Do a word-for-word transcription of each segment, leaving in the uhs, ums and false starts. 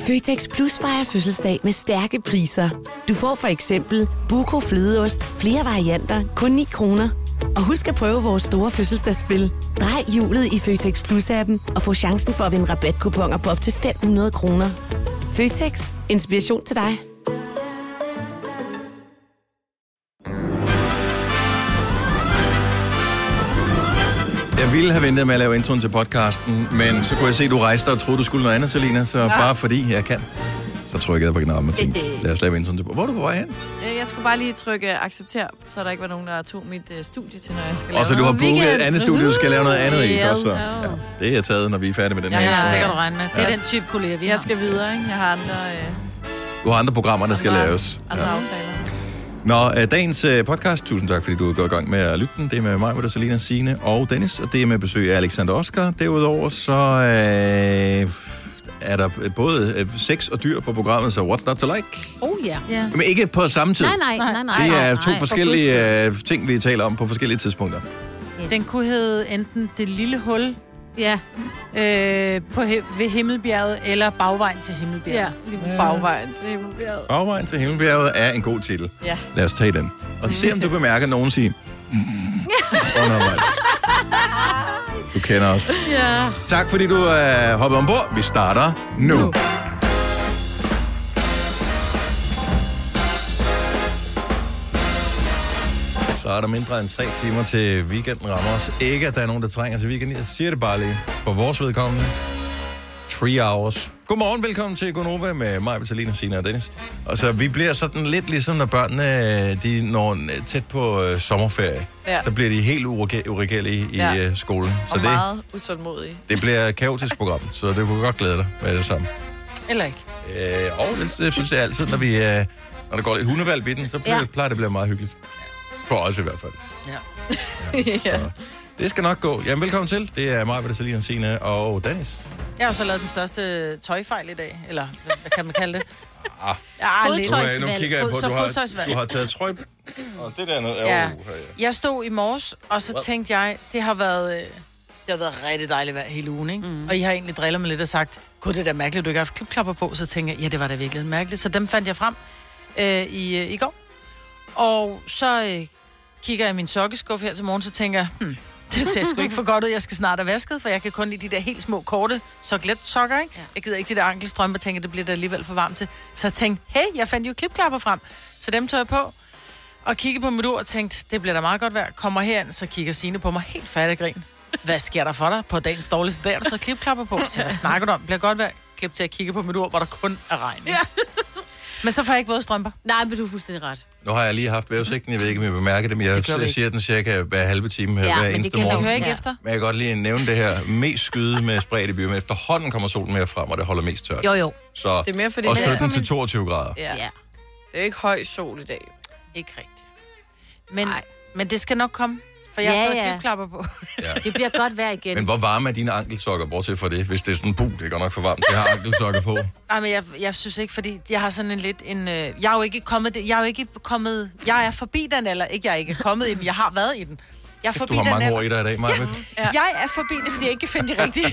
Føtex Plus fejrer fødselsdag med stærke priser. Du får for eksempel Buco flødeost, flere varianter, kun ni kroner. Og husk at prøve vores store fødselsdagsspil. Drej hjulet i Føtex Plus-appen og få chancen for at vinde rabatkuponer på op til fem hundrede kroner. Føtex. Inspiration til dig. Jeg ville have ventet med at lave introen til podcasten, men så kunne jeg se, at du rejste og troede, du skulle noget andet, Selina. Så ja. Bare fordi jeg kan, så trykkede jeg på knappen og tænkte, lad os lave introen til. Hvor er du på vej hen? Jeg skulle bare lige trykke accepter, så der ikke var nogen, der tog mit uh, studie til, når jeg skal lave. Og så du har booket et andet studie, du skal lave noget andet i. Godt så. Ja, det er jeg taget, når vi er færdige med den ja, her. Ja, det kan du regne med. Det er ja. Den type kollega, vi har. Jeg skal videre, ikke? Jeg har andre... Øh... Du har andre programmer, der skal laves. Andre ja. aftaler. Nå, dagens podcast, tusind tak, fordi du er gået i gang med at lytte den. Det er med mig, med Selina, Signe og Dennis, og det er med besøg af Alexander Oscar. Derudover så øh, er der både sex og dyr på programmet, så what's not to like? Oh ja. Yeah. Yeah. Men ikke på samme tid. Nej, nej, nej, nej. Det er to nej, forskellige uh, ting, vi taler om på forskellige tidspunkter. Yes. Den kunne hedde enten Det lille hul, ja, øh, på he- ved Himmelbjerget, eller Bagvejen til Himmelbjerget. Ja, Bagvejen til Himmelbjerget. Bagvejen til Himmelbjerget er en god titel. Ja. Lad os tage den. Og se, om du bemærker nogen sige... undervejs. Du kender os. Ja. Tak, fordi du er uh, hoppet ombord. Vi starter nu. nu. Så er der mindre end tre timer til weekenden rammer os. Ikke, at der er nogen, der trænger til weekenden. Jeg siger det bare lige for vores vedkommende. Three hours. Godmorgen, velkommen til Gonova med mig, Vitalina, Signe og Dennis. Og så vi bliver sådan lidt ligesom, når børnene de når tæt på øh, sommerferie. Ja. Så bliver de helt uregelige i ja. øh, skolen. Så og det, meget utålmodige. Det bliver et kaotisk program, så det kunne godt glæde dig med det samme. Eller ikke. Øh, og det, det synes jeg altid, når, vi, øh, når der går lidt hundevalg i den, så bliver, ja. plejer det at blive meget hyggeligt. For os i hvert fald. Ja. ja. ja. Det skal nok gå. Jamen, velkommen til. Det er mig, Vitalina, Signe og Dennis. Jeg har så lavet den største tøjfejl i dag. Eller hvad kan man kalde det? Ah. Ja, nu, nu kigger jeg på, Fod, du har, du har taget trøj. Og det der noget. Ja. Oh, ja. Jeg stod i morges, og så tænkte jeg, det har været, det har været rigtig dejligt vejr hele ugen, ikke? Mm. Og I har egentlig drillet mig lidt og sagt, gud, det er da mærkeligt, du ikke har haft klipklapper på. Så tænkte jeg, ja, det var da virkelig mærkeligt. Så dem fandt jeg frem øh, i, øh, i går. Og så øh, kigger jeg i min sokkeskuffe her til morgen, så tænker jeg, hmm, det ser sgu ikke for godt ud. Jeg skal snart have vasket, for jeg kan kun lide de der helt små, korte soklet-sokker, ikke? Ja. Jeg gider ikke de der ankelstrømper, tænker, det bliver da alligevel for varmt til. Så jeg tænkte, hey, jeg fandt jo klipklapper frem. Så dem tog jeg på, og kiggede på mit ur og tænkte, det bliver da meget godt vejr. Kommer herind, så kigger Signe på mig helt færdig grin. Hvad sker der for dig på dagens dårligste dag? Der så klipklapper på. Så hvad snakker du om? Bliver godt vejr? Klip til at kigge på mit ur, hvor der kun er regn. Ja. Men så får jeg ikke våde strømper. Nej, men du er fuldstændig ret. Nu har jeg lige haft vævesigten, jeg ved ikke, om jeg bemærker det, men jeg det siger den cirka hver halve time her, ja, hver eneste morgen. Ja, men det ikke efter. Men jeg kan godt lige nævne det her. Mest skyde med spredt i byer, men efterhånden kommer solen mere frem, og det holder mest tørt. Jo, jo. Så, det er mere, fordi og sytten til toogtyve grader. Ja. ja. Det er ikke høj sol i dag. Ikke rigtigt. Men, men det skal nok komme. For jeg ja, har taget ja. klipklapper på. Ja. Det bliver godt vejr igen. Men hvor varme er dine ankelsokker, bortset fra det? Hvis det er sådan en bu, det er godt nok for varmt. Jeg har ankelsokker på. Nej, men jeg, jeg synes ikke, fordi jeg har sådan en lidt en... Øh, jeg er jo ikke kommet... Jeg er jo ikke kommet... Jeg er forbi den, eller ikke jeg er ikke kommet i den. Jeg har været i den. Jeg er forbi du har mange den, ord i dig i dag, Maja. Ja. Ja. Jeg er forbi det, fordi jeg ikke kan finde de rigtige.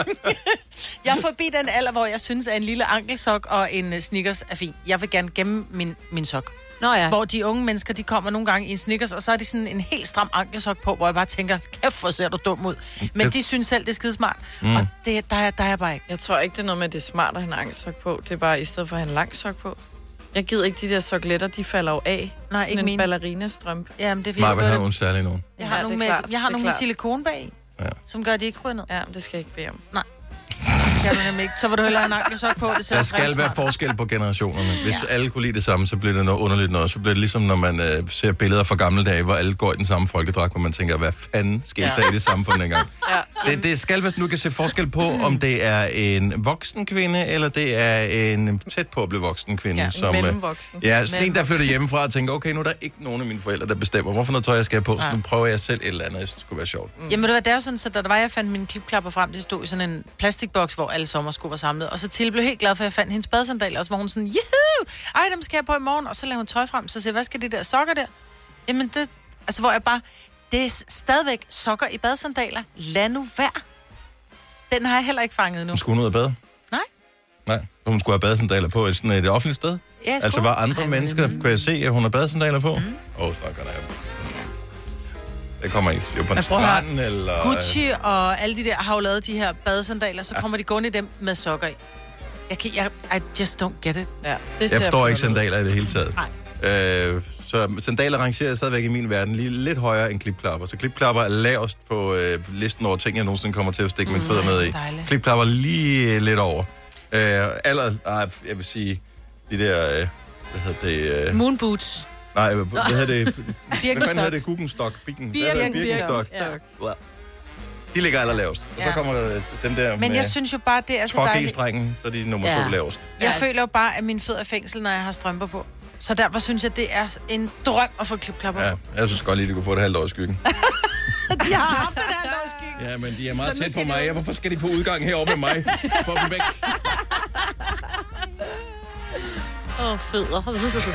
Jeg er forbi den alder, hvor jeg synes, at en lille ankelsok og en Snickers er fin. Jeg vil gerne gemme min, min sok. Nå ja. Hvor de unge mennesker, de kommer nogle gange i en Snickers, og så er de sådan en helt stram ankelsok på, hvor jeg bare tænker, kæft, hvor ser du dum ud. Men de synes selv, det er skidesmart. Mm. Og det, der, er, der er jeg bare ikke. Jeg tror ikke, det er noget med, at det er smart at have en ankelsok på. Det er bare i stedet for at have en lang sok på. Jeg gider ikke, de der sokletter, de falder jo af. Nej, sådan ikke en min. ballerinastrømpe. Jamen, det er Maja, hvad har hun særlig nogen? Jeg har ja, nogle, med, klart, jeg har nogle med klart. silikon bag, ja. Som gør, de ikke ryger ned. Ja, det skal jeg ikke bede om. Nej. Det skal du nemlig ikke. Så vil du hellere have en ankelsok på. Det ser der skal være forskel på generationerne. Hvis ja. alle kunne lide det samme, så bliver det noget underligt noget. Så bliver det ligesom, når man øh, ser billeder fra gamle dage, hvor alle går i den samme folkedragt, hvor man tænker, hvad fanden skete ja. der i det samfund dengang? Ja. Det, det skal være, nu kan se forskel på, om det er en voksen kvinde, eller det er en tæt på at blive voksen kvinde. Ja, som, mellemvoksen. Ja, sådan en, der flytter hjemmefra og tænker, okay, nu er der ikke nogen af mine forældre, der bestemmer, hvorfor noget tøj jeg skal have på, så nu prøver jeg selv et eller andet, jeg synes, det skulle være sjovt. Mm. Jamen, det var der sådan, så da der var, jeg fandt mine klipklapper frem, det stod i sådan en plastikboks, hvor alle sommersko var samlet. Og så Til blev helt glad for, at jeg fandt hendes badesandaler, og så var hun sådan, juhu, ej, dem skal jeg på i morgen. Og så lavede hun tøj frem, så siger jeg, hvad skal de der sokker der? Jamen, det, altså, hvor jeg bare, det er stadigvæk sokker i badesandaler. Lad nu være. Den har jeg heller ikke fanget nu. Skulle hun ud af bade? Nej. Nej, hun skulle have badesandaler på et, sådan et offentligt sted. Ja, altså var andre Ej, mennesker, kunne jeg se, at hun har badesandaler på? Åh, mm. oh, snakker der. Det kommer ikke til på en strand, eller... Gucci og alle de der har jo lavet de her badesandaler, så ja. kommer de gående i dem med sokker i. Jeg kan, jeg, I just don't get it. Ja, det jeg forstår ikke sandaler i det hele taget. Øh, så sandaler rangerer stadigvæk i min verden lige lidt højere end klipklapper. Så klipklapper er lavest på øh, listen over ting, jeg nogensinde kommer til at stikke mm, mine fødder med i. Klipklapper lige lidt over. Øh, aller, ah, jeg vil sige, de der, øh, hvad hedder det? Øh, Moon boots. Nej, hvad hedder det? Hvad fanden hedder det? Guggenstock? Birkenstock. Ja. De ligger aller lavest. Og ja. så kommer der den der Men jeg synes jo bare, det er så dejligt. Trok-e-strengen, så er de nummer ja. to lavest. Jeg ja. føler jo bare, at mine fødder er fængsel, når jeg har strømper på. Så derfor synes jeg, det er en drøm at få klipklapper på. Ja, jeg synes godt lige, de kunne få det halvt år i skyggen. De har haft det halvt år i skyggen. Ja, men de er meget tæt på mig. Ja, hvorfor skal de på udgang heroppe med mig? Få dem væk. Åh, oh, fødder.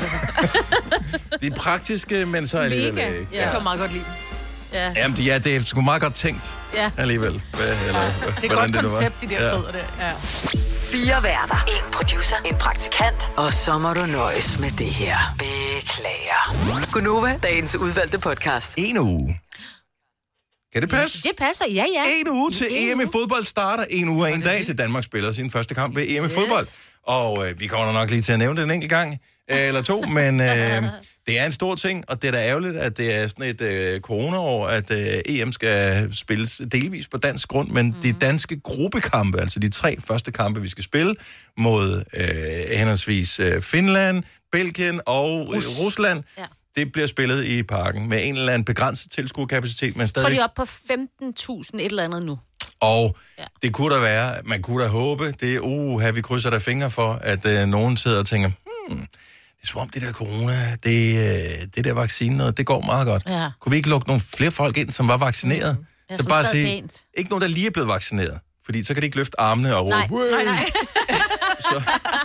De er praktiske, men så alligevel Mega. ikke. Ja. Jeg kan meget godt lide. Ja. Jamen, de er, det er sgu meget godt tænkt ja. alligevel. Hvad, eller, ja. Det er godt det, koncept, de der ja. fødder der. Ja. Fire værter. En producer. En praktikant. Og så må du nøjes med det her. Beklager. Gunova, dagens udvalgte podcast. En uge. Kan det passe? Det passer, ja, ja. En uge til en E M i fodbold starter. En uge og en dag til Danmark spiller sin første kamp ved E M i fodbold. Og øh, vi kommer nok lige til at nævne det en enkelt gang øh, eller to, men øh, det er en stor ting, og det er da ærgerligt, at det er sådan et øh, corona-år, at øh, E M skal spilles delvis på dansk grund, men mm-hmm. de danske gruppekampe, altså de tre første kampe, vi skal spille mod øh, henholdsvis øh, Finland, Belgien og øh, Rusland, ja. det bliver spillet i parken med en eller anden begrænset tilskuerkapacitet, men stadig... Jeg tror, de er oppe på femten tusind et eller andet nu. Og ja. det kunne da være, man kunne da håbe, det er, uh, her vi krydser der fingre for, at øh, nogen sidder og tænker, hmm, det er som om det der corona, det, øh, det der vaccine, noget, det går meget godt. Ja. Kunne vi ikke lukke nogle flere folk ind, som var vaccineret? Mm. Ja, så bare sige, pænt. Ikke nogen, der lige er blevet vaccineret, fordi så kan de ikke løfte armene og råbe. Nej, nej, nej. så,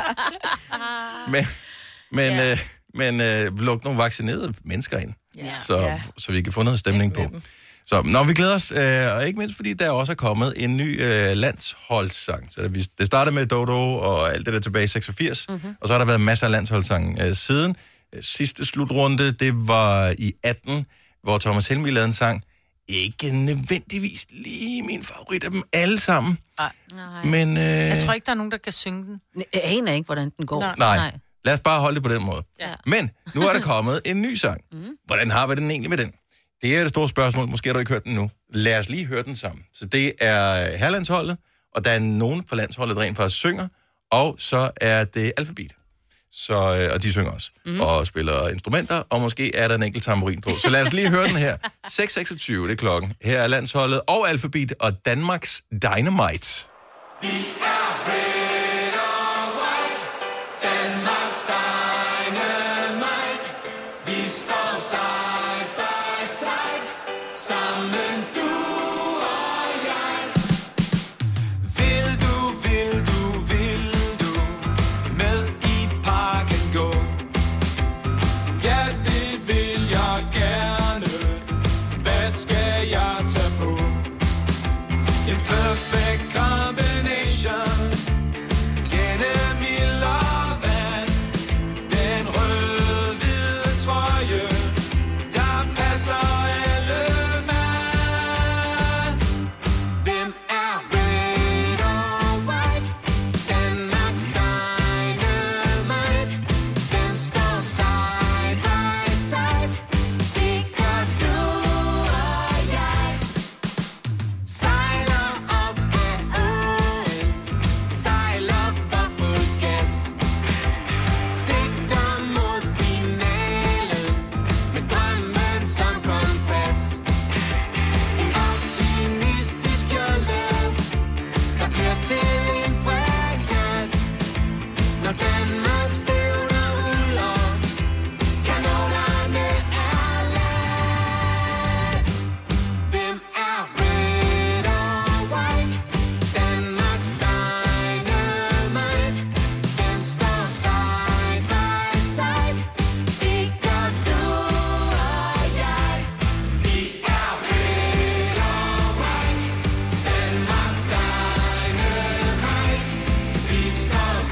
men men, ja. øh, men øh, lukke nogle vaccinerede mennesker ind, ja. Så, ja. så vi kan få noget stemning på. Så når vi glæder os, øh, og ikke mindst fordi der også er kommet en ny øh, landsholdssang. Så det, det startede med Dodo og alt det der tilbage i seksogfirs, mm-hmm. og så har der været masser af landsholdssange øh, siden. Sidste slutrunde, det var i atten, hvor Thomas Helmig lavede en sang. Ikke nødvendigvis lige min favorit af dem alle sammen. Nej. Men, øh... jeg tror ikke, der er nogen, der kan synge den. Jeg aner ikke, hvordan den går. Nej. Nej. Lad os bare holde det på den måde. Ja. Men nu er der kommet en ny sang. Mm. Hvordan har vi den egentlig med den? Det er det store spørgsmål. Måske har du ikke hørt den nu. Lad os lige høre den sammen. Så det er herlandsholdet, og der er nogen fra landsholdet, der rent faktisk synger, og så er det alfabet. Så, og de synger også, mm. og spiller instrumenter, og måske er der en enkelt tamburin på. Så lad os lige høre den her. seks seksogtyve, det er klokken. Her er landsholdet og alfabet og Danmarks Dynamite. Vi er red og white, Danmarks Dynamite. Vi står side by side, sammen du og jeg. Vil du, vil du, vil du med i parken gå? Ja, det vil jeg gerne. Hvad skal jeg tage på? En perfect combination. Gennem ild og vand. Den rød-hvide trøje, der passer alle mand. Hvem er red og white? Danmarks Dynamite. Den står side by side. Det gør du og jeg. Sejler op ad åen, sejler for fuld gas. Sigter mod finalen, med drømmen som kompas. En optimistisk jolle, der bliver til en fregat. Når Danmark stævner ud, og kanonerne er ladt. Hvem er red og white? Danmarks Dynamite. Den står side by side. Det gør du og jeg. Vi er red og white. Danmarks Dynamite. Vi står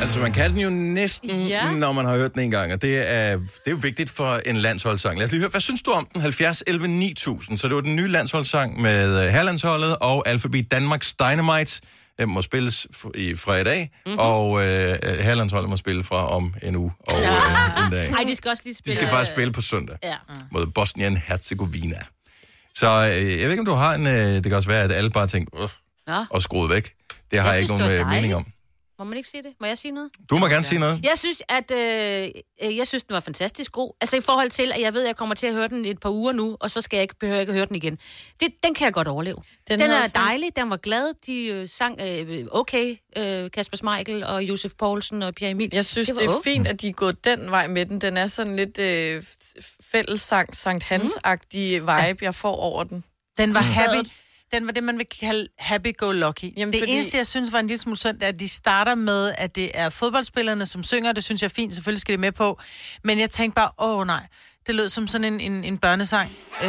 Altså, man kan den jo næsten, ja. når man har hørt den en gang, og det er, det er jo vigtigt for en landsholdssang. Lad os lige høre, hvad synes du om den? halvfjerds elleve ni tusind. Så det var den nye landsholdssang med herlandsholdet og Alphabet Danmarks Dynamite. Den må spilles i fra i dag, mm-hmm. og øh, herlandsholdet må spille fra om en uge og øh, en dag. Nej, de skal også lige spille. De skal faktisk spille på søndag ja. mod Bosnien-Herzegovina. Så øh, jeg ved ikke, om du har en... Øh, det kan også være, at alle bare tænker, øh, ja. og skruet væk. Det har jeg, jeg ikke nogen øh, mening om. Må man ikke sige det? Må jeg sige noget? Du må gerne ja. sige noget. Jeg synes, at øh, jeg synes, den var fantastisk god. Altså i forhold til, at jeg ved, at jeg kommer til at høre den et par uger nu, og så skal jeg ikke behøve ikke at høre den igen. Det, den kan jeg godt overleve. Den, den er dejlig, den var glad. De øh, sang øh, okay, øh, Kasper Schmeichel og Josef Poulsen og Pierre Emil. Jeg synes, det, det er okay. fint, at de er gået den vej med den. Den er sådan lidt øh, fællessang, Sankt Hans-agtig vibe, ja. jeg får over den. Den var happy. Den var det, man vil kalde happy-go-lucky. Jamen, det fordi... eneste, jeg synes var en lille smule synd, er, at de starter med, at det er fodboldspillerne, som synger. Det synes jeg er fint. Selvfølgelig skal det med på. Men jeg tænkte bare, åh nej, det lød som sådan en, en, en børnesang. Øh...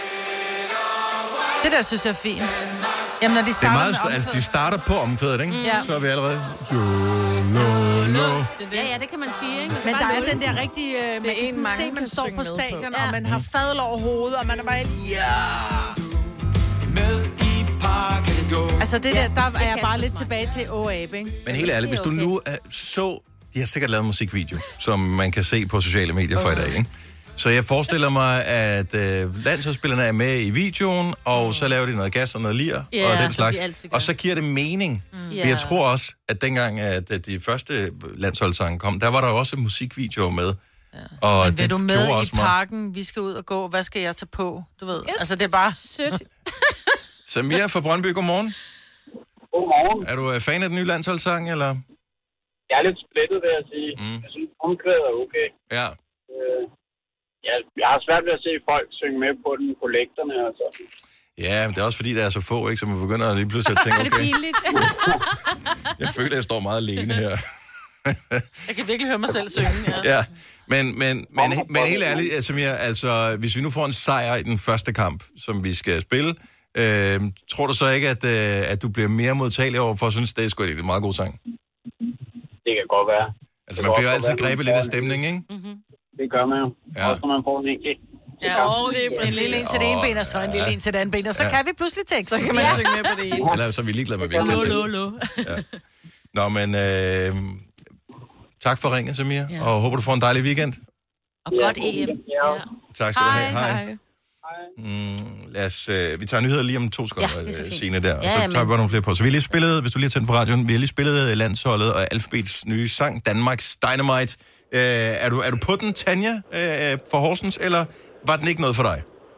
Det der synes jeg er fint. Jamen, når de starter det er meget, med altså, de starter på omkvædet, ikke? Mm. Ja. Så er vi allerede... Jo, lo, lo. Ja, ja, det kan man sige, ikke? Men der er den der rigtige... Øh, man kan sådan se, man står på stadion, på. og man har fadel over hovedet, og man er bare... Ja! Med i parken go. Altså, det der, der er jeg bare lidt tilbage til Åh Abe, ikke? Men helt ærligt, hvis du nu uh, så... De har sikkert lavet en musikvideo, som man kan se på sociale medier for okay. i dag, ikke? Så jeg forestiller mig, at øh, landsholdsspillerne er med i videoen, og mm. så laver de noget gas og noget lir, yeah, og den slags. Og så giver det mening. Mm. For jeg tror også, at dengang, at de første landsholdssange kom, der var der også musikvideoer med. Ja. Og men vil du med i parken? Mig. Vi skal ud og gå. Hvad skal jeg tage på? Du ved. Yes. Altså, det er bare... Sødt. Samir fra Brøndby, godmorgen. Godmorgen. Er du fan af den nye landsholdssang, eller? Jeg er lidt splittet, vil jeg sige. Mm. Jeg synes, omkvædet er okay. Ja. Øh, ja. Jeg har svært ved at se folk synge med på den på lægterne og sådan. Ja, men det er også fordi, der er så få, ikke? Så man begynder lige pludselig at tænke, okay. Er det pinligt? Jeg føler, at jeg står meget alene her. Jeg kan virkelig høre mig selv synge, ja. Ja, men, men, men, men helt ærligt, Samir, altså, hvis vi nu får en sejr i den første kamp, som vi skal spille, øh, tror du så ikke, at, øh, at du bliver mere modtagelig over for at synes, det er sgu en meget god sang? Det kan godt være. Altså, man bliver jo altid grebet lidt af stemning, ikke? Mm-hmm. Det gør man jo. Ja. Også når man får en enkelt. Ja, og det er en lille en til det ene ben, og så en lille en til det andet ben, og så ja. kan vi pludselig tekst. Så kan man ja. synge med på det ene. Eller så er vi ligeglade med, hvilken tekst. Lo, lo, lo. Ja. Nå, men øh, tak for ringen, Samir, ja. og håber, du får en dejlig weekend. Og godt E M. Ja. Tak skal hej, du have. Hej. hej. Mm, lad os, øh, vi tager nyheder lige om to sekunder, ja, Signe der, og ja, så men... tager vi bare nogle flere på. Så vi har lige spillet, hvis du lige har tændt på radioen, vi har lige spillet landsholdet og Alphabets nye sang, Danmarks Dynamite. Øh, er, du, er du på den, Tanja, øh, for Horsens, eller var den ikke noget for dig?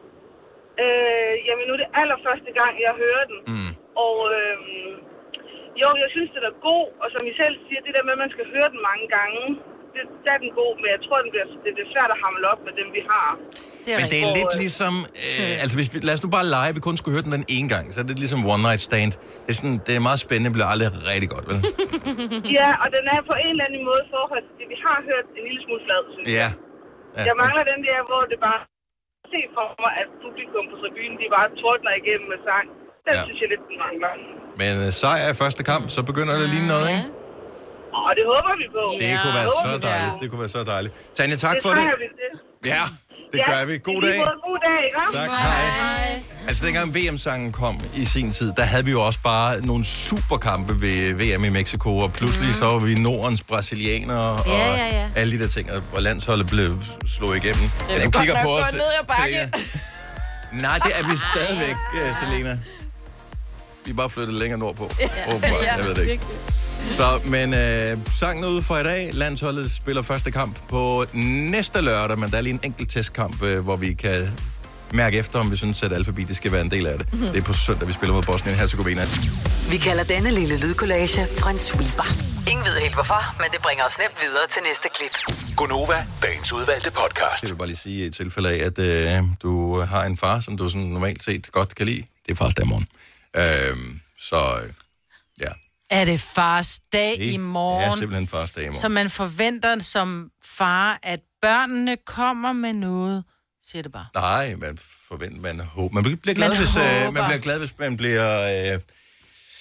Øh, jamen nu er det allerførste gang, jeg hører den. Mm. Og øh, jo, jeg synes, den er god, og som I selv siger, det der med, at man skal høre den mange gange, det, der er den god, men jeg tror, den bliver, det bliver svært at hamle op med dem, vi har. Det men det er lidt øh, ligesom, øh, altså hvis vi, lad os nu bare lege, vi kun skulle høre den den ene gang, så er det ligesom One Night Stand. Det er, sådan, det er meget spændende, det bliver aldrig rigtig godt, vel? Ja, og den er på en eller anden måde forhold til det, vi har hørt en lille smule flad, synes jeg. Ja. ja. Jeg mangler den der, hvor det bare se for mig, at publikum på tribunen, de bare tordner igennem med sang. Den ja. synes jeg lidt, den mangler. Men uh, sejr i første kamp, så begynder det lige noget, ikke? Åh, det håber vi på. Det ja. kunne være så dejligt. Det kunne være så dejligt. Tanja, tak det for det. Det ja, det ja, gør vi. God dag. God dag, ikke? Tak, hej. hej. Altså, dengang V M-sangen kom i sin tid, der havde vi jo også bare nogle superkampe ved V M i Mexico, og pludselig mm. så var vi Nordens brasilianere og ja, ja, ja. alle de der ting, hvor landsholdet blev slået igennem. Det er godt nok gået ned ad bakke. Nej, det er vi stadigvæk, Selena. Vi er bare flyttet længere nordpå. Ja. Åbenbart, jeg ved det ikke. Så, men øh, sangen ude for i dag. Landsholdet spiller første kamp på næste lørdag, men der er lige en enkelt testkamp, øh, hvor vi kan mærke efter, om vi synes, at Alphabet skal være en del af det. Mm-hmm. Det er på søndag, vi spiller mod Bosnien-Herzegovina. Vi kalder denne lille lydkollage en sweeper. Ingen ved helt hvorfor, men det bringer os nemt videre til næste klip. Gonova, dagens udvalgte podcast. Jeg vil bare lige sige i et tilfælde af, at øh, du har en far, som du sådan normalt set godt kan lide. Det er fars dag i morgen. Øh, så ja. Er det fars dag det i morgen? Det er simpelthen fars dag i morgen. Så man forventer som far, at børnene kommer med noget, siger det bare. Nej, man forventer, man håber. Man bliver glad, man hvis, øh, man bliver glad, hvis man bliver... Øh,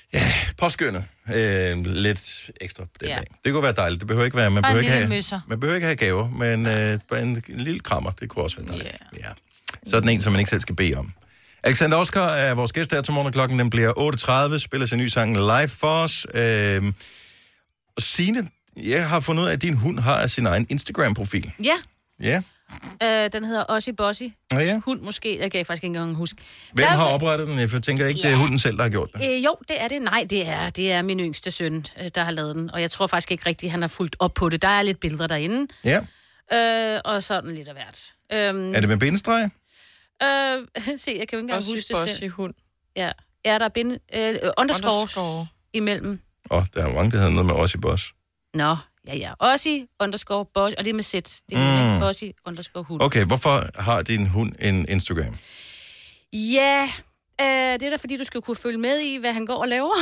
påskyndet øh, lidt ekstra den Ja. dag. Det kunne være dejligt. Det behøver ikke være, man Bare behøver en ikke lille have, møsser. man behøver ikke have gaver, men øh, bare en, en lille krammer, det kunne også være dejligt. Yeah. Ja. Sådan en, som man ikke selv skal bede om. Alexander Oskar er vores gæst her til morgen, klokken den bliver otte tredive, spiller sin nye sang live for os. Øh, og Signe, jeg har fundet ud af, at din hund har sin egen Instagram-profil. Ja. Ja. Øh, den hedder Ossie Bossie. Ja, ja. Hund måske, jeg kan faktisk ikke engang huske. Hvem Der- har oprettet den? Jeg tænker ikke, ja. det er hunden selv, der har gjort det. Øh, jo, det er det. Nej, det er, det er min yngste søn, øh, der har lavet den. Og jeg tror faktisk ikke rigtigt, han har fulgt op på det. Der er lidt billeder derinde. Ja. Øh, og sådan lidt af hvert. Øhm, Er det med bindestreg? Øh, se, jeg kan jo ikke engang Ossie huske det Bossie selv. hund. Ja, er der binde, øh, underscores Underscore. imellem. Åh, oh, der er mange, der hedder noget med os i boss. Nå, ja, ja. Ossie underscore boss, og det er med sæt. Det er Mm. mm. Ossie underscore hund. Okay, hvorfor har din hund en Instagram? Ja, øh, det er da fordi, du skal kunne følge med i, hvad han går og laver.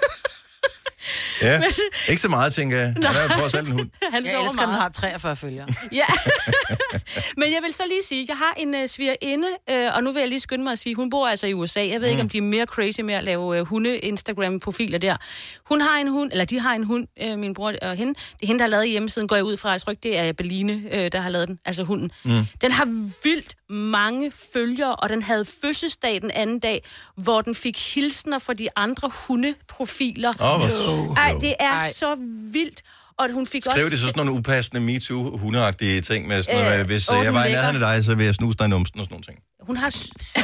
Ja, ikke så meget, tænker jeg. Han er jo trods alt en hund. Han Jeg sover elsker, at den meget. har treogfyrre følgere. Ja. Men jeg vil så lige sige, jeg har en uh, svigerinde, uh, og nu vil jeg lige skynde mig at sige, hun bor altså i U S A. Jeg ved mm. ikke, om de er mere crazy med at lave uh, hunde-Instagram-profiler der. Hun har en hund, eller de har en hund, uh, min bror og hende. Det er hende, der har lavet hjemmesiden, går jeg ud fra. Jeg tror ikke, det er Berline, uh, der har lavet den, altså hunden. Mm. Den har vildt mange følgere, og den havde fødselsdag den anden dag, hvor den fik hilsner fra de andre hundeprofiler. Åh, hvor Ej, det er Ej. så vildt. Og hun fik Skrev også... det så sådan nogle upassende MeToo-hundeagtige ting med sådan noget, Øh, hvis åh, øh, jeg den var i ligger. nærheden af dig, så vil jeg snuse dig i numsen og sådan nogle ting. Hun har... s- det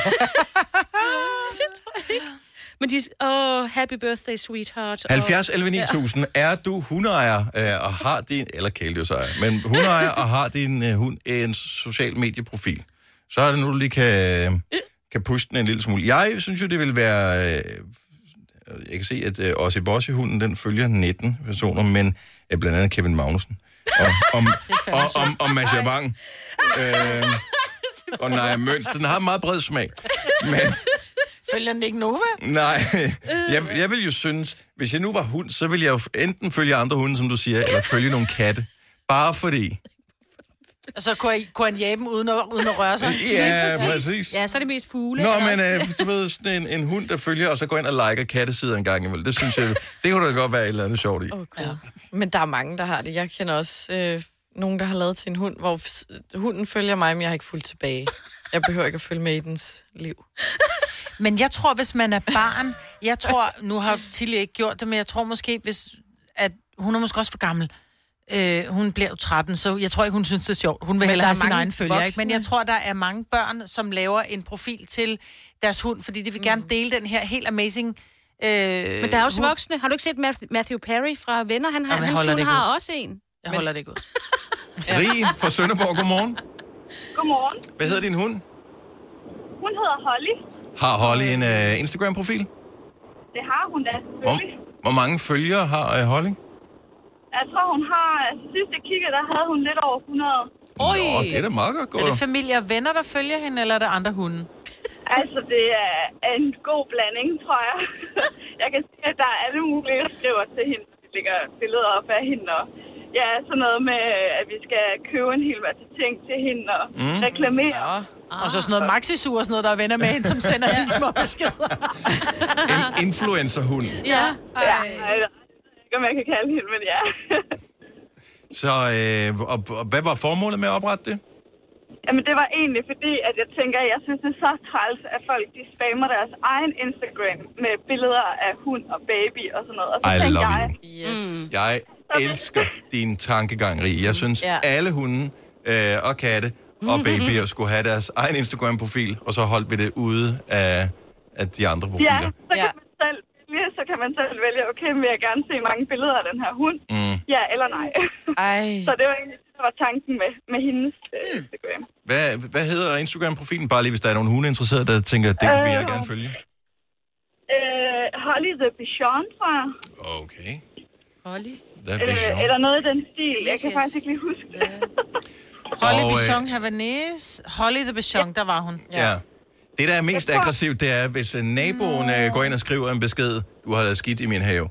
tror jeg ikke. Men de... Åh, oh, happy birthday, sweetheart. Og- halvfjerds elleve ni tusind. Er du hundeejer øh, og har din... Eller kæledyrsejer, men hundeejer og har din øh, hund en social medieprofil, så er det nu, du lige kan, kan pushe den en lille smule. Jeg synes jo, det vil være... Øh, jeg kan se, at øh, Ossie Bossie-hunden, den følger nitten personer, men øh, blandt andet Kevin Magnussen. Og, om, og, om, og Mads Javang. Øh, og Naja Møns. Den har en meget bred smag. Men Følger den ikke Nova? nej, jeg, jeg vil jo synes, hvis jeg nu var hund, så ville jeg jo enten følge andre hunde, som du siger, eller følge nogle katte. Bare fordi. Og så kunne, jeg, kunne han jage dem uden at, uden at røre sig? Ja, præcis. Ja, så er det mest fugle. Nå, er der men også. øh, du ved, sådan en, en hund, der følger, og så går ind og liker kattesider en gang imellem. Det synes jeg, det kunne da godt være et eller andet sjovt i. Oh, ja. Men der er mange, der har det. Jeg kender også øh, nogen, der har lavet til en hund, hvor f- hunden følger mig, men jeg har ikke fulgt tilbage. Jeg behøver ikke at følge med i dens liv. Men jeg tror, hvis man er barn... Jeg tror, nu har Tilly ikke gjort det, men jeg tror måske, hvis... At hun er måske også for gammel. Øh, hun bliver jo tretten, så jeg tror ikke, hun synes, det er sjovt. Hun vil Men hellere der er have sin mange egen følger, ikke? Men jeg voksne. tror, der er mange børn, som laver en profil til deres hund, fordi de vil gerne dele den her helt amazing... Øh, Men der er også voksne. Har du ikke set Matthew- Matthew Perry fra Venner? Han, har, Jamen, jeg hans holder hund det har ud. også en. Jeg holder det ikke ud. Rie fra Sønderborg, godmorgen. Godmorgen. Hvad hedder din hund? Hun hedder Holly. Har Holly en uh, Instagram-profil? Det har hun da, Hvor, selvfølgelig. hvor mange følgere har uh, Holly? Jeg tror, hun har... Altså, sidst jeg kiggede, der havde hun lidt over hundrede. Oj! Nå, det er da meget godt Er gået. det familie og venner, der følger hende, eller er det andre hunde? Altså, det er en god blanding, tror jeg. Jeg kan sige, at der er alle mulige, der skriver til hende. De lægger billeder op af hende, og ja, sådan noget med, at vi skal købe en hel masse ting til hende, og mm. reklamere. Ja. Ah. Og så sådan noget maxisur og sådan noget, der er venner med hende, som sender hende små beskeder. En influencer-hund. Ja. Ja, jeg ved ikke, om jeg kan kalde hende, men ja. Så øh, og, og hvad var formålet med at oprette det? Jamen, det var egentlig fordi, at jeg tænker, at jeg synes, det er så træls, at folk de spammer deres egen Instagram med billeder af hund og baby og sådan noget. Og så I tænkte love jeg, you. Yes. Mm. Jeg elsker din tankegang, Rie. Jeg synes, Ja. alle hunde øh, og katte og babyer skulle have deres egen Instagram-profil, og så holdt vi det ude af, af de andre ja, profiler. så kan Ja. man selv vælge, så kan man selv vælge, okay, vil jeg gerne se mange billeder af den her hund? Mm. Ja eller nej. Ej. Så det var egentlig det, der var tanken med, med hendes øh, Instagram. Hvad, hvad hedder Instagram-profilen? Bare lige, hvis der er nogen hundeinteresserede, der tænker, at det vil jeg Øh. gerne følge. Øh, Holly the Bichon, tror jeg. Okay. Holly. Der er Øh, sjovt. eller noget i den stil. Yes, Jeg kan yes. faktisk ikke lige huske det. Holly Og, øh, Bichon Havanese. Holly the Bichon, der var hun. Ja. Det, der er mest aggressivt, det er, hvis uh, naboen uh, går ind og skriver en besked, du har lavet skidt i min have.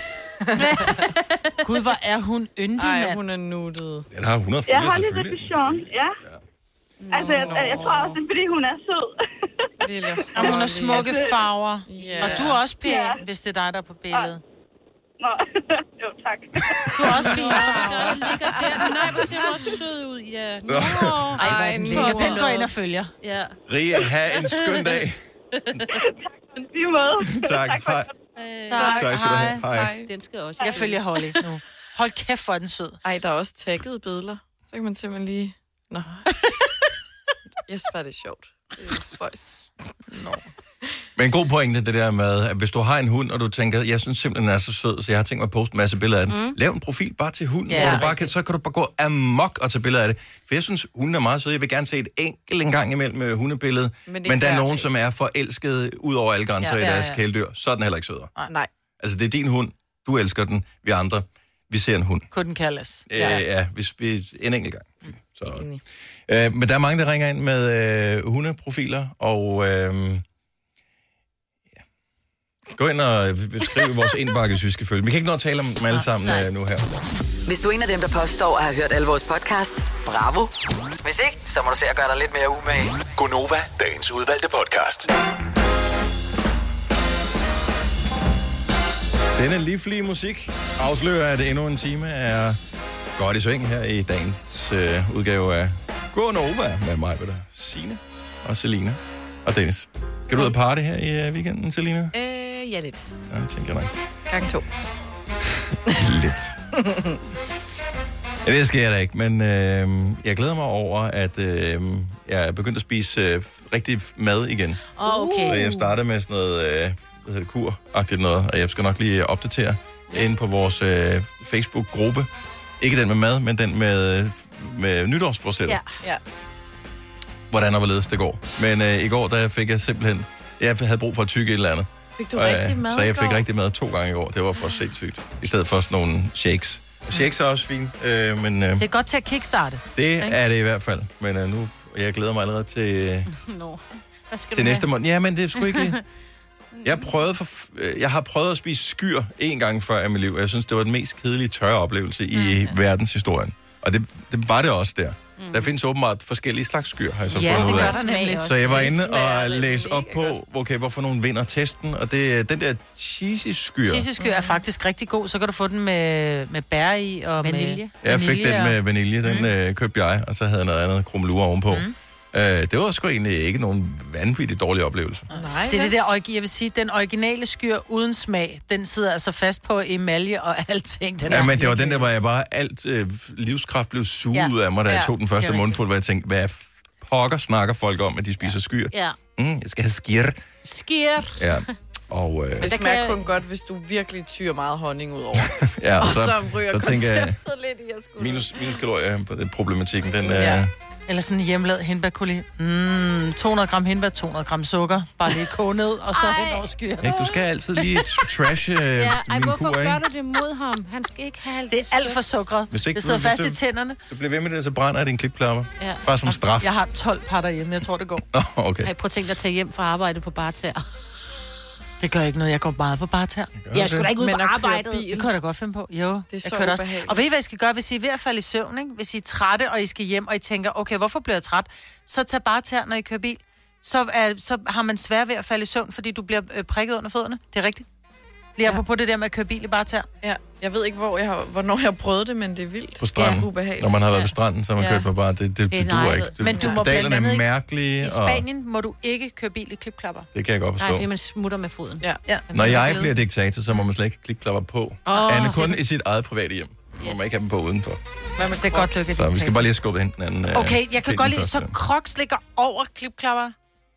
Gud, hvor er hun yndig, Ej, mand. hun er nuttet. Den har hundrede Ja, følgere Holly the selvfølgelig. Bichon, ja. Altså, jeg, jeg tror også, det er, fordi hun er sød. Lille. Og hun har smukke farver. Yeah. Og du er også pæn, Ja. hvis det er dig, der er på billedet. Nå, jo, tak. Du er også fin farver. Der ligger der. Nej, hvor ser du også sød ud, ja. Nå. Ej, hvor er den lækker. Den går ind og følger. Ja. Ria, have en skøn dag. Lige måde. Tak. Hej. Tak, Tak skal du have. hej. Hej. Den skal også. Jeg følger Holly nu. Hold kæft, hvor er den sød. Ej, der er også taggede billeder. Så kan man simpelthen lige... Nå. Jeg synes bare, det er sjovt. Det er spøjst. Nå. Men en god pointe, det der med, at hvis du har en hund, og du tænker, jeg synes simpelthen, den er så sød, så jeg har tænkt mig at poste en masse billeder af den. Mm. Lav en profil bare til hunden, Ja, hvor du bare kan, så kan du bare gå amok og tage billeder af det. For jeg synes, hunden er meget sød. Jeg vil gerne se et enkelt en gang imellem med hundebillede. Men, Men der er nogen, som er forelsket ud over alle grænser ja, i deres ja, ja. kæledyr. Så er den heller ikke sødere. Nej. Altså, det er din hund. Du elsker den. Vi andre, vi ser en hund. Couldn't kaldes. Øh, ja, ja hvis vi en enkelt gang. Så. Øh, men der er mange, der ringer ind med øh, hundeprofiler, og øh, ja. Gå ind og skriv vores indbakke, hvis vi skal følge. Vi kan ikke nå at tale om dem alle sammen øh, nu her. Hvis du er en af dem, der påstår at have hørt alle vores podcasts, bravo. Hvis ikke, så må du se at gøre dig lidt mere umage. Gonova, dagens udvalgte podcast. Denne livlige musik afslører, at endnu en time er godt i sving her i dagens øh, udgave af Gonova med mig, Signe og Selina og Dennis. Skal du ud og party her i uh, weekenden, Selina? Øh, ja, lidt. Ja, tænker jeg nok. Gang to. Lidt. Ja, det sker da ikke, men øh, jeg glæder mig over, at øh, jeg er begyndt at spise øh, rigtig mad igen. Okay. Så jeg startede med sådan noget, øh, hvad hedder det, kur-agtigt noget, og jeg skal nok lige opdatere inde på vores øh, Facebook-gruppe. Ikke den med mad, men den med, med nytårsforsætter. Ja. Ja. Hvordan og hvorledes det går. Men øh, i går, der fik jeg simpelthen... Jeg havde brug for at tygge et eller andet. Fik du og, rigtig mad Så jeg i fik går? rigtig mad to gange i går. Det var for sindssygt. I stedet for sådan nogle shakes. Shakes er også fint, øh, men... Øh, Det er godt til at kickstarte. det er det i hvert fald. Men øh, nu... Jeg glæder mig allerede til, øh, Nå. Hvad skal til du næste have? måned. Ja, men det er sgu ikke... Jeg, prøvede for, øh, jeg har prøvet at spise skyr en gang før i mit liv, og jeg synes, det var den mest kedelige tørre oplevelse i mm. verdenshistorien. Og det, det var det også der. Mm. Der findes åbenbart forskellige slags skyr, har jeg så Ja, fundet det ud gør af. der nemlig. Så jeg var Det inde smager og læse mega op på, godt. okay, hvorfor nogen vinder testen, og det den der cheesy skyr. Cheesy-skyr er faktisk rigtig god. Så kan du få den med, med bær i og Vanilje. med Jeg fik den og- med vanilje, den mm. øh, købte jeg, og så havde jeg noget andet krummelure ovenpå. Mm. Øh, det var sgu egentlig ikke nogen vanvittigt dårlig oplevelse. Nej, Det er det der, orgi- jeg vil sige, den originale skyr uden smag, den sidder altså fast på emalje og alting. Den Ja, er men det var den virkelig- der, hvor jeg bare alt øh, livskraft blev suget Ja. ud af mig, da jeg Ja, tog den det er første rigtigt. mundfuld, hvor jeg tænkte, hvad pokker snakker folk om, at de spiser skyr? Ja. Mm, jeg skal have skir. Sker. Ja. Og, øh, Det Der smager kan- kun godt, hvis du virkelig tyrer meget honning ud over. ja, Og så, så ryger så tænker jeg, konceptet lidt i at skulle. minus, minus kalorier på den problematikken, den Ja. er... Eller sådan en hjemmelavet hindbærkuli. Mm, to hundrede gram hindbær, to hundrede gram sukker. Bare lige koge ned, og så Ej. hen over skyr. Ikke, du skal altid lige trash øh, Ja, ej, min hvorfor kur, gør ikke? du det mod ham? Han skal ikke have alt Det er alt for sukkeret. Hvis ikke Det du- sidder hvis fast du- i tænderne. Så bliver ved med det, så brænder jeg din klipklapper. Ja. Bare som straf. Jeg har tolv par derhjemme, jeg tror, det går. Oh, okay. Ej, prøv at tænke dig at tage hjem fra arbejde på bartær. Det gør ikke noget, jeg går meget på bartær. Jeg skulle da ikke ud Men på at køre arbejdet. bil. Det kan jeg da godt finde på. Jo, Det er jeg så kører også. ubehageligt. Og ved I, hvad I skal gøre, hvis I er ved at falde i søvn, ikke? Hvis I er trætte, og I skal hjem, og I tænker, okay, hvorfor bliver jeg træt? Så tag bare tær, når I kører bil. Så, er, så har man svært ved at falde i søvn, fordi du bliver øh, prikket under fødderne. Det er rigtigt. Lige ja. på det der med at køre bil i bare tær. Ja, jeg ved ikke, hvor jeg har, hvornår jeg har prøvet det, men det er vildt. På stranden. Ja, ubehageligt. Når man har været Ja. på stranden, så har man Ja. kørt på bare, det, det, det, Det er duer nej. ikke. Det, Men du må pedalerne blandt andet er ikke- mærkelige, I og Spanien må du ikke køre bil i klipklapper. det kan jeg godt Nej, forstå. fordi man smutter med foden. Ja. Ja. Når jeg bliver diktator, så må man slet ikke klipklapper på. Åh. Andet kun i sit eget private hjem. Må man ikke have dem på udenfor. Hvad med Det er godt, du ikke er Så vi skal diktator. bare lige have skubbet hen den anden. øh, Okay, jeg kan pind godt den lide, så første. Crocs ligger over klipklapper.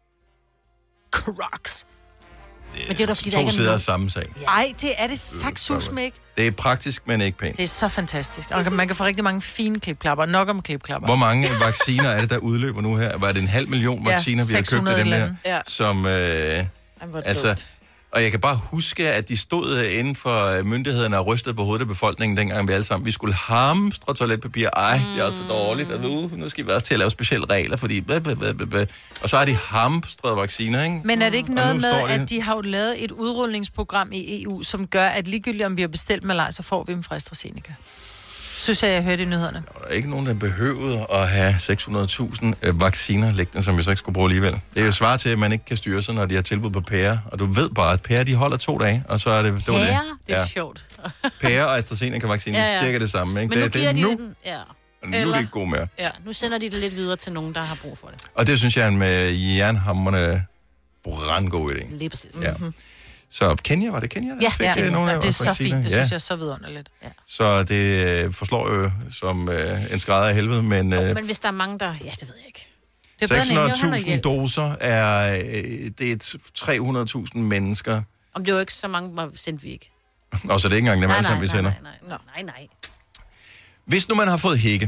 Crocs. Men det er da, fordi der To ikke er sider af nogen. samme sag. Ej, det er det saksus med ikke. Det er praktisk, men ikke pænt. Det er så fantastisk. Og man kan få rigtig mange fine klipklapper. Nok om klipklapper. Hvor mange vacciner er det, der udløber nu her? Var det en halv million Ja, vacciner, vi har købt af seks hundrede dem eller her? andet. Ja. Som, øh, Ej, hvor er det altså, dumt. og jeg kan bare huske, at de stod øh, inden for øh, myndighederne og rystede på hovedet af befolkningen, dengang vi alle sammen, vi skulle hamstre toiletpapir. Ej, det er også for dårligt. Og nu, nu skal vi også til at lave specielle regler, fordi... Blæ, blæ, blæ, blæ, blæ. Og så har de hamstret vacciner, ikke? Men er det ikke Og noget nu med, står det- at de har jo lavet et udrulningsprogram i E U, som gør, at ligegyldigt om vi har bestilt Malaj, så får vi dem fra AstraZeneca? Synes jeg, jeg hørte i nyhederne. Der er ikke nogen, der behøvede at have seks hundrede tusind øh, vacciner liggende, som vi så ikke skulle bruge alligevel. Det er jo svar til, at man ikke kan styre sig, når de har tilbud på pære. Og du ved bare, at pære, de holder to dage, og så er det... det Pære? Det, det er ja. sjovt. Pære og AstraZeneca-vaccine, Ja, ja. cirka det samme. Ikke? Men nu det, giver det, de nu, den... Ja. nu er det ikke god mere. Ja, nu sender de det lidt videre til nogen, der har brug for det. Og det synes jeg er en med jernhammerne brandgod idé. Lige præcis. Ja. Så Kenya, var det Kenya? der Ja, fik, ja. øh, nogle ja af det er vores så vacciner? fint. Det Ja. synes jeg er så vidunderligt. Ja. Så det øh, forslår jo som øh, en skrædder af helvede, men, øh, Men hvis der er mange, der... Ja, det ved jeg ikke. Det er bedre end ingen, han har seks hundrede tusind hjælp. doser er, øh, det er tre hundrede tusind mennesker. Om det er jo ikke så mange, var sendt vi ikke. Og så er det ikke engang dem Nej, alle nej, sammen, vi nej, sender. nej, nej, nej, nej. Hvis nu man har fået hække,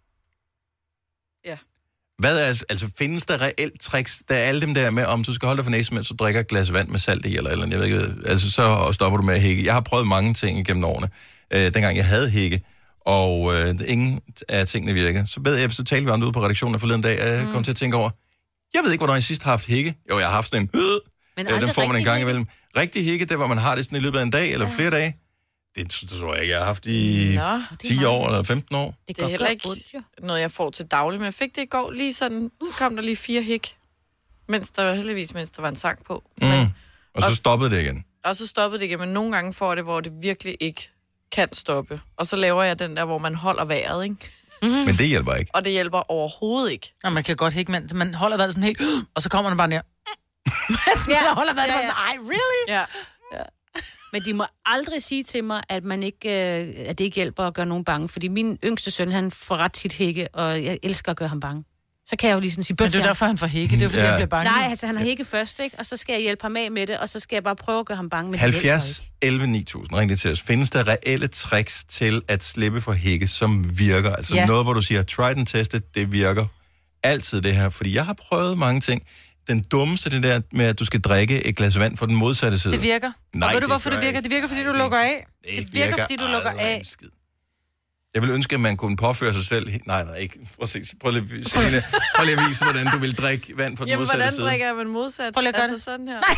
Ja. hvad er, altså findes der reelt tricks? Der er alle dem der med, om du skal holde dig for næsen, mens du drikker et glas vand med salt i, eller, eller jeg ved ikke, altså så stopper du med at hække. Jeg har prøvet mange ting igennem årene, øh, dengang jeg havde hække, og øh, ingen af tingene virker. Så ved jeg, så talte vi om det ude på redaktionen forleden dag, at jeg kom til at tænke over, jeg ved ikke, hvornår jeg sidst har haft hække. Jo, jeg har haft sådan en, Men øh, den får man en rigtig gang hække. imellem. Rigtig hække, det hvor man har det sådan i løbet af en dag, eller ja. flere dage. Det tror jeg ikke, jeg har haft i Nå, ti år eller femten år. Det, Det er heller ikke noget, jeg får til daglig, men jeg fik det i går lige sådan, så kom der lige fire hik, mens der heldigvis, mens der var en sang på. Mm. Men, Og så stoppede det igen. og så stoppede det igen, men nogle gange får jeg det, hvor det virkelig ikke kan stoppe. Og så laver jeg den der, hvor man holder vejret, ikke? Mm-hmm. Men det hjælper ikke. Og det hjælper overhovedet ikke. Nå, man kan godt hække, men man holder vejret sådan helt, og så kommer den bare ned. Mens man holder vejret, det var sådan, ej, really? Ja. Men de må aldrig sige til mig, at, man ikke, øh, at det ikke hjælper at gøre nogen bange. Fordi min yngste søn, han får ret tit hække, og jeg elsker at gøre ham bange. Så kan jeg jo lige sådan sige... Men det er derfor, han får hække. Det er fordi, Ja. ja. jeg bliver bange. Nej, altså han har hække først, ikke? Og så skal jeg hjælpe ham af med det, og så skal jeg bare prøve at gøre ham bange. Men det halvfjerds hjælper elleve ni tusind, ring det til os. Findes der reelle tricks til at slippe for hække, som virker? Altså Ja. noget, hvor du siger, try and test it, det virker. Altid det her, fordi jeg har prøvet mange ting. Den dummeste, det der med, at du skal drikke et glas vand fra den modsatte side. Det virker. Nej, og ved du, det hvorfor gør det virker? ikke. Det virker, fordi Nej, du det- lukker af. Det Det virker, fordi du lukker aldrig af. en skid. Jeg vil ønske, at man kunne påføre sig selv... Nej, nej, ikke. Prøv at se. Prøv lige, Selina, prøv lige at vise, hvordan du vil drikke vand fra den Jamen, modsatte hvordan side. drikker jeg man modsat? Prøv lige at gøre altså sådan her.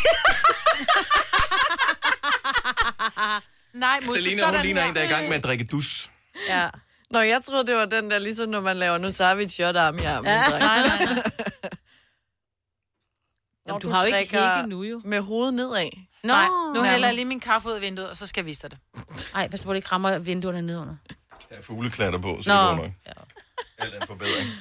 Nej, Musse, Selina, hun ligner en, der er i gang med at drikke dus. Ja. Nå, jeg troede, det var den der, ligesom når man laver, nu tager vi et shot arm i armen. Ja. Nej, Nej, nej, nej. Når Jamen, du har jo ikke drikker hække nu, jo. med hovedet nedad. Nå, Nej, nu hælder jeg nærmest. lige min kaffe ud af vinduet, og så skal jeg vise dig det. Nej, pas på, det ikke rammer vinduerne nedenunder. Der er fugleklatter på, så Nå. det går nok. Ja. Alt er en forbedring.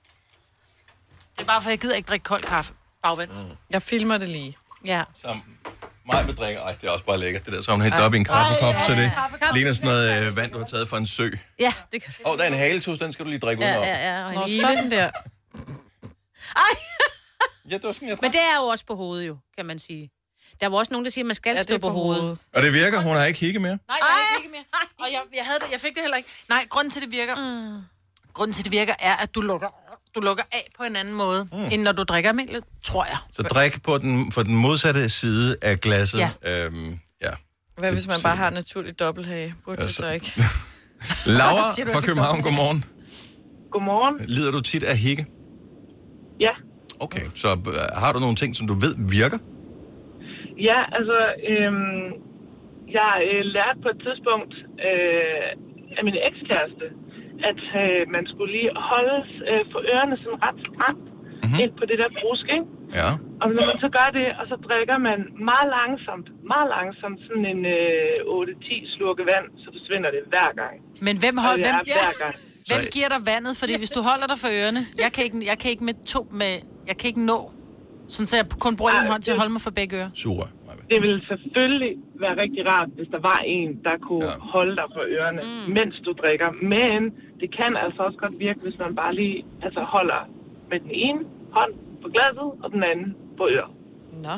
Det er bare, for jeg gider ikke drikke kold kaffe. Bagvendt. Mm. Jeg filmer det lige. Ja. Så mig vil drikke... Ej, det er også bare lækkert. Det der, så har hun hældt op i en kaffekop, så det ligner sådan noget øh, vand, du har taget fra en sø. Ja, det kan Åh, oh, der er en haletus, den skal du lige drikke Ja, udenom. ja, ja. Og en Nå, ile. sådan der. Ej, Ja, det var sådan, jeg men drak. det er jo også på hovedet, jo, kan man sige. Der var også nogen, der siger, at man skal Ja, ja, det er stå på, på hovedet. hovedet. Og det virker, hun har ikke kigget mere. Nej, jeg har ikke mere. Og jeg, jeg, havde det, jeg fik det heller ikke. Nej, grunden til, det virker... Mm. Grunden til, det virker, er, at du lukker, du lukker af på en anden måde, mm. end når du drikker almindeligt, tror jeg. Så drik på den, på den modsatte side af glasset. Ja. Øhm, ja. Hvad hvis man bare har naturligt dobbelthage? Burde det Altså. så ikke? Laura Siger du, fra jeg fik København, dobbelt? godmorgen. Godmorgen. Lider du tit af hække? Ja. Okay, så øh, har du nogle ting, som du ved virker? Ja, altså, øhm, jeg øh, lærte på et tidspunkt øh, af min ekskæreste, at øh, man skulle lige holde øh, for ørerne sådan ret stramt mm-hmm. ind på det der brusk, ikke? Ja. Og når man så gør det, og så drikker man meget langsomt, meget langsomt, sådan en øh, otte ti slurke vand, så forsvinder det hver gang. Men hvem, Og hold, det hvem, er hver gang. hvem giver dig vandet? Fordi hvis du holder dig for ørerne, jeg kan ikke, jeg kan ikke med to med, jeg kan ikke nå. Sådan så jeg kun bruger en Ej, hånd til at det- holde mig for begge ører. Sure. Det ville selvfølgelig være rigtig rart, hvis der var en, der kunne Ja. ja. holde dig for ørerne, mm. mens du drikker. Men det kan altså også godt virke, hvis man bare lige altså, holder med den ene hånd på glasset, og den anden på øret. Nå.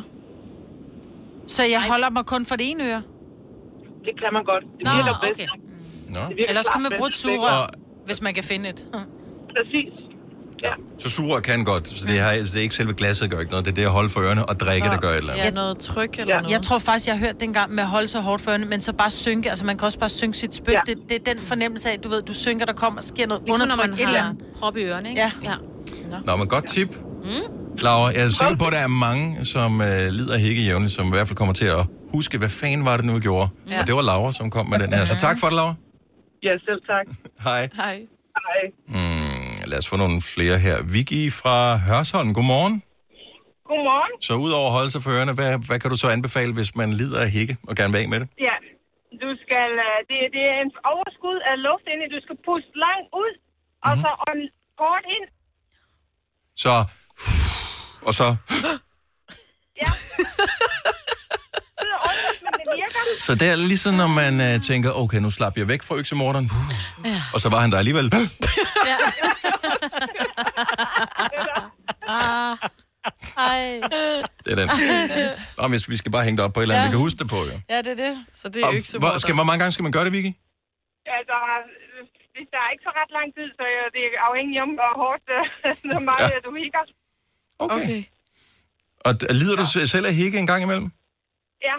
Så jeg holder mig kun for det ene øre. Det kan man godt. Det Nå, virker bedst. okay. Nå. Det virker Ellers kan man klart bruge et bedst. sugerør, Og- hvis man kan finde et. Hm. Præcis. Ja. Så sugerør kan godt, så det, her, det er ikke selve glasset, der gør ikke noget. Det er det at holde for ørerne og drikke, der gør et eller andet. Ja, noget tryk eller Ja. noget. Jeg tror faktisk, jeg har hørt den gang med at holde så hårdt for ørerne, men så bare synke. Altså, man kan også bare synke sit spyt. Ja. Det, det er den fornemmelse af, du ved, du synker, der kommer og sker noget Ligesom når undertryk, man et eller har andet. prop i ørerne, ikke? Ja. ja. Nå, men godt tip. Mm. Laura, jeg er sikker på, at der er mange, som øh, lider af hække jævnligt, som i hvert fald kommer til at huske, hvad fanden var det nu, vi gjorde. Ja. Og det var Laura, som kom med den her. Så tak for det, Laura. Ja, selv tak. Hej. Hej. Hej. Mm, lad os få nogle flere her. Vicky fra Hørsholm, godmorgen. Godmorgen. Så udover at holde sig for ørerne, hvad, hvad kan du så anbefale, hvis man lider af hikke og gerne vil af med det? Ja, du skal, øh, det, det er en overskud af luft inde. Du skal puste langt ud, og Mhm. så ånd kort ind. Så, og så, Ja. Det er ondt, men det virker. så det er ligesom, når man uh, tænker, okay, nu slap jeg væk fra øksemorderen. Ja. Og så var han der alligevel. Ja. Ah. Ej. Det er den. Nå, hvis vi skal bare hænge det op på et eller andet, Ja. vi kan huske det på, jo. Ja, det er det. Så det er Og jo ikke så hvor, skal, hvor mange gange skal man gøre det, Vicky? Altså, hvis der er ikke så ret lang tid, så er det afhængigt om, hvor hårdt øh, hvor meget Ja. ja. du hikker. Okay. okay. Og d- lider du ja. selv af hikke en gang imellem? Ja.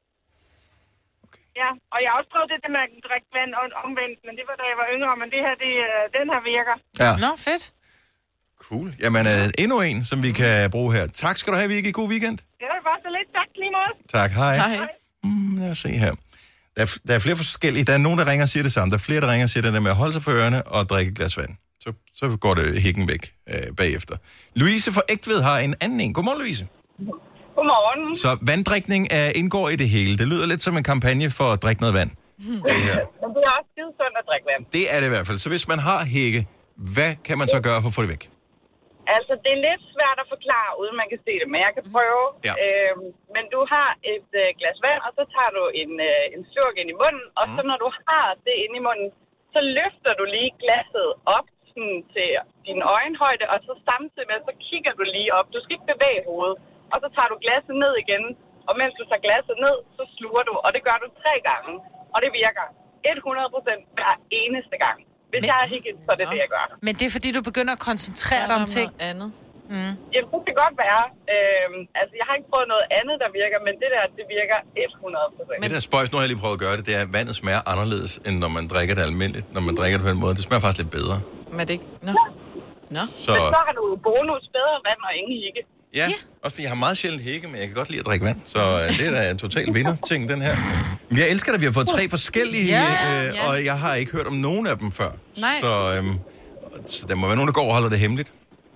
Ja, og jeg har også prøvet det der med at drikke vand om- omvendt, men det var da jeg var yngre, men det her, det, øh, den her virker. Ja. Nå, fedt. Cool. Jamen, uh, endnu en, som vi kan bruge her. Tak skal du have, Vicky. God weekend. Det var bare så lidt. Tak lige måde. Tak, hej. Hej. Mm, lad os se her. Der er, der er flere forskellige. Der er nogen, der ringer og siger det samme. Der er flere, der ringer og siger det der med at holde sig for ørerne og drikke et glas vand. Så, så går det hikken væk øh, bagefter. Louise fra Ægtved har en anden en. Godmorgen, Louise. Godmorgen. Så vanddrikning er, indgår i det hele. Det lyder lidt som en kampagne for at drikke noget vand. Det her. Men det er også skide sundt at drikke vand. Det er det i hvert fald. Så hvis man har hikke, hvad kan man så gøre for at få det væk? Altså, det er lidt svært at forklare, uden man kan se det, men jeg kan prøve. Ja. Øhm, men du har et øh, glas vand, og så tager du en, øh, en slurk ind i munden, og så når du har det inde i munden, så løfter du lige glasset op sådan, til din øjenhøjde, og så samtidig med, så kigger du lige op. Du skal ikke bevæge hovedet, og så tager du glasset ned igen, og mens du tager glasset ned, så sluger du, og det gør du tre gange, og det virker hundrede procent hver eneste gang. Hvis Men- jeg er hikket, så er det det, jeg gør. Men det er fordi, du begynder at koncentrere dig om ting. andet. Mm. Jamen, det kan godt være. Øhm, altså, jeg har ikke prøvet noget andet, der virker, men det der, det virker hundrede procent. Det der spøjs, nu har jeg lige prøvet at gøre det, det er, at vandet smager anderledes, end når man drikker det almindeligt. Når man drikker det på den måde. Det smager faktisk lidt bedre. Men er det ikke... Nå. Nå. Så, Men så har du bonus bedre vand og ingen hikke. ja, også fordi jeg har meget sjældent hikke, men jeg kan godt lide at drikke vand. Så øh, det er da en total vinder-ting, den her. Men jeg elsker, at vi har fået tre forskellige, Ja, øh, ja. og jeg har ikke hørt om nogen af dem før. Nej. Så, øh, så der må være nogen, der går og holder det hemmeligt.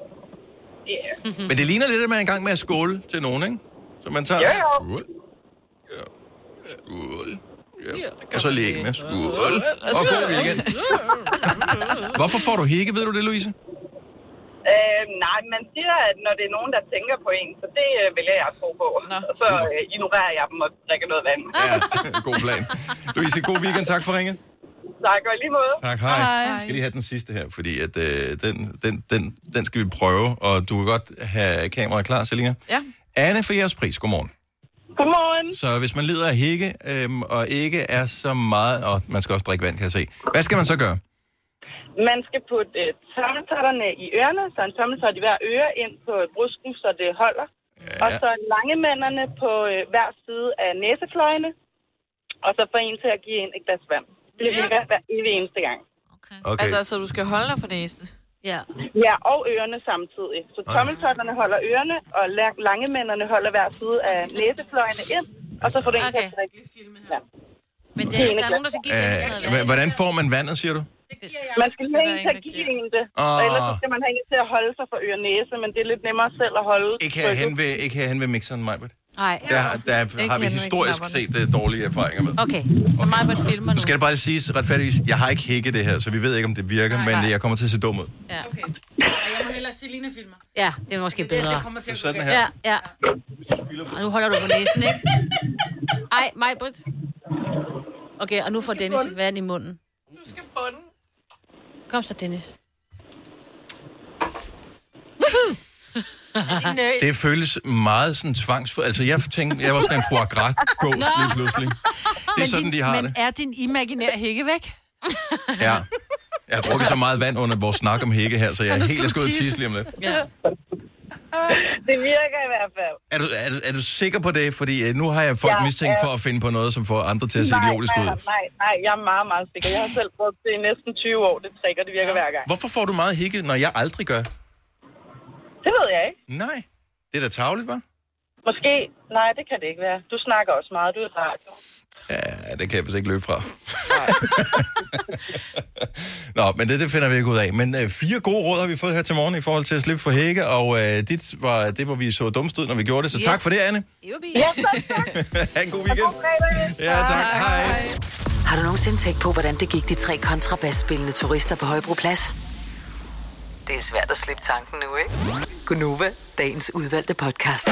Yeah. Men det ligner lidt, at man er i gang med at skåle til nogen, ikke? Så man tager... Jo, jo. Skål. Ja. Skål. Ja. Og så lige med. Skål. Og god weekend. Hvorfor får du hikke, ved du det, Louise? Øh, nej, man siger, at når det er nogen, der tænker på en, så det øh, vil jeg tro på. Og så øh, ignorerer jeg dem og drikker noget vand. Ja, god plan. Louise, god weekend. Tak for ringet. Tak, og i lige måde. Tak, hej. hej. Skal lige have den sidste her, fordi at, øh, den, den, den, den skal vi prøve, og du kan godt have kameraet klar, Selina. Ja. Anne for jeres pris, godmorgen. Godmorgen. Så hvis man lider af hikke, øhm, og ikke er så meget, og man skal også drikke vand, kan jeg se. Hvad skal man så gøre? Man skal putte øh, tommeltotterne i ørerne, så en tommeltot i hver øre ind på brysken, så det holder. Ja. Og så langemænderne på øh, hver side af næsefløjene, og så få en til at give en et glas vand. Det virker hver evig eneste gang. Okay. Altså, så du skal holde dig for næsen? Ja. Ja, og ørerne samtidig. Så tommeltotterne holder ørerne, og la- langemænderne holder hver side af næsefløjene ind, og så får du en til at drikke vand. Men det er, der er nogen, der skal give det sådan noget Øh, vand. hvordan får man vandet, siger du? Man skal have en til at give en det, Åh. og ellers så skal man have en til at holde sig for øre og næse, men det er lidt nemmere selv at holde. Ikke her hen ved, ikke her hen ved mixeren, Majbert. Nej. Der, der har vi hen ved historisk set uh, dårlige erfaringer med. Okay, så meget på et filmer Nu nu. skal det bare lige siges retfærdigvis, jeg har ikke hækket det her, så vi ved ikke, om det virker, Nej, men nej. jeg kommer til at se dum ud. Ja. Okay. Og jeg må hellere se Line filmer. Ja, det er måske Det, det, bedre. det kommer til at gå Sådan galt. her. Ja, ja. Og nu holder du på næsen, ikke? Ej, mig, Britt. Okay, og nu får Dennis vand i munden. Du skal bunde. Kom så, Dennis. Det føles meget sådan tvangsfuldt. Altså, jeg tænkte, jeg var sådan en foie gras-gås lige pludselig. Det er sådan, de har men det. er din imaginære hække væk? Ja. Jeg har drukket så meget vand under vores snak om hække her, så jeg er nu helt skal jeg du skal ud og tisse. tisse lige om lidt. Ja. Det virker i hvert fald. Er du, er, du, er du sikker på det? Fordi øh, nu har jeg folk Ja, mistænkt ja. for at finde på noget, som får andre til at se Nej, idiotisk ud. nej, nej, nej, jeg er meget, meget sikker. Jeg har selv brugt det i næsten tyve år. Det trækker, det virker hver gang. Hvorfor får du meget hikke, når jeg aldrig gør? Det ved jeg ikke. Nej. Det er da tarveligt, hva'? Måske. Nej, det kan det ikke være. Du snakker også meget. Du er radio. Ja, det kan jeg vist ikke løbe fra. Nå, men det, det finder vi ikke ud af. Men øh, fire gode råd har vi fået her til morgen i forhold til at slippe for hække, og øh, dit var det, hvor vi så dumt ud, når vi gjorde det. Så yes. Tak for det, Anne. Ja, tak. Ha' en god weekend. Ja, tak. Hej. Hej. Har du nogensinde tænkt på, hvordan det gik de tre kontrabasspillende turister på Højbroplads? Det er svært at slippe tanken nu, ikke? Gunova, dagens udvalgte podcast.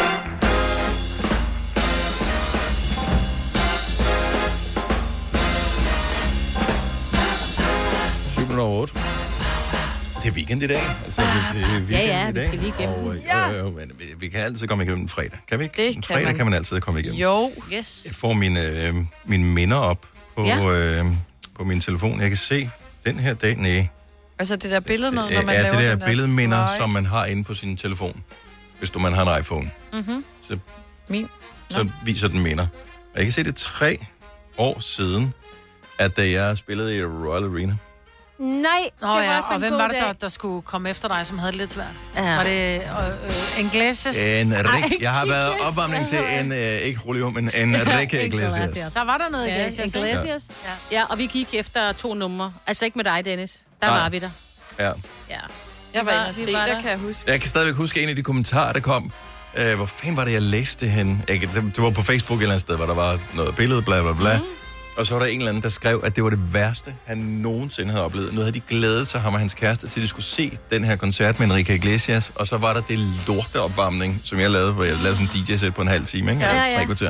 syv otte. Det er weekend i dag. Altså, det er weekend ja, ja, i dag. vi skal lige igennem. Og, øh, øh, men vi, vi kan altid komme igennem en fredag. Kan vi ikke? Det en kan fredag man. kan man altid komme igennem. Jo. Yes. Jeg får mine, øh, mine minder op på, Ja. øh, på min telefon. Jeg kan se den her dag, næh. Altså det der billede noget, når man ja, laver det der den der billedminder, slide. som man har inde på sin telefon. Hvis du man har en iPhone. Mhm. Så, Min. så viser den minder. Og jeg kan se, det er tre år siden, at da jeg spillede i Royal Arena. Nej, Nå det var ja, også og en hvem god var det, dag. der, der skulle komme efter dig, som havde det lidt svært? Ja. Var det øh, Iglesias? En rig... Jeg har været Iglesias. opvarmning til en, øh, ikke Julio, men en Enrique Iglesias. Der var der noget Ja, Iglesias, ikke? Iglesias. Ja. ja, og vi gik efter to numre. Altså ikke med dig, Dennis. Der Nej. var vi der. Ja. Ja. Jeg var inde og vi se var der, der. kan jeg huske. Jeg kan stadigvæk huske en af de kommentarer, der kom. Øh, hvor fanden var det, jeg læste det hen? Jeg, kan- det var på Facebook et eller andet sted, hvor der var noget billede, bla bla bla. Mm. Og så var der en eller anden, der skrev, at det var det værste, han nogensinde havde oplevet. Nu havde de glædet sig, ham og hans kæreste, til de skulle se den her koncert med Enrique Iglesias. Og så var der det lorteopvarmning, som jeg lavede, hvor jeg lavede sådan en D J-sæt på en halv time, ikke? Ja, Eller ja. tre kvarter.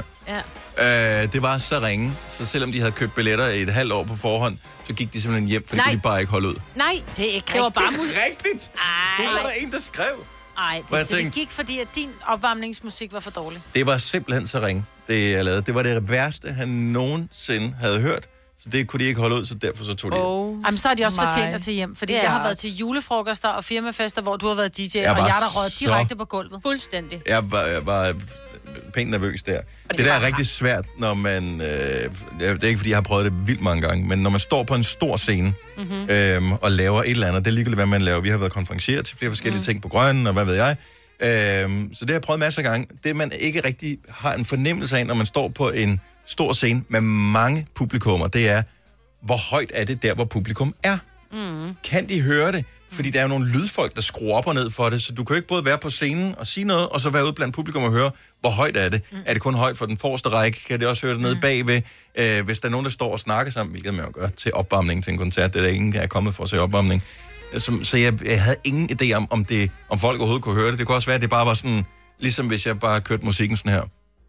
Ja. Øh, det var så ringe, så selvom de havde købt billetter i et halvt år på forhånd, så gik de simpelthen hjem, for det Nej. kunne de bare ikke holde ud. Nej, det er ikke det var bare Det musik. er rigtigt! Det var der en, der skrev. Ej, Hvor jeg Så det tænkte, gik, fordi at din opvarmningsmusik var for dårlig. det var simpelthen så ringe, det jeg lavede. Det var det værste, han nogensinde havde hørt. Så det kunne de ikke holde ud, så derfor så tog de hjem. Oh, Jamen, så har de også my. fortjent at til hjem, fordi Ja. jeg har været til julefrokoster og firmafester, hvor du har været D J, Jeg og var jeg der røget så- direkte på gulvet. Fuldstændig. Jeg var, jeg var pænt nervøs der. Det der er rigtig svært, når man... Øh, det er ikke, fordi jeg har prøvet det vildt mange gange, men når man står på en stor scene mm-hmm. øhm, og laver et eller andet, det er ligegyldigt, hvad man laver. Vi har været konferencieret til flere forskellige mm. ting på Grønne, og hvad ved jeg. Øhm, så det har jeg prøvet masser af gange. Det, man ikke rigtig har en fornemmelse af, når man står på en stor scene med mange publikummer, det er, hvor højt er det der, hvor publikum er? Mm. Kan de høre det? Fordi der er jo nogle lydfolk, der skruer op og ned for det, så du kan jo ikke både være på scenen og sige noget, og så være ude blandt publikum og høre, hvor højt er det? Mm. Er det kun højt for den forreste række? Kan det også høre det nede mm. bagved? Øh, hvis der er nogen, der står og snakker sammen, hvilket man jo gør til opvarmning til en koncert, det er der ingen, der er kommet for at se opvarmning. Så, så jeg, jeg havde ingen idé om, om, det, om folk overhovedet kunne høre det. Det kunne også være, at det bare var sådan, ligesom hvis jeg bare kørte musikken sådan her.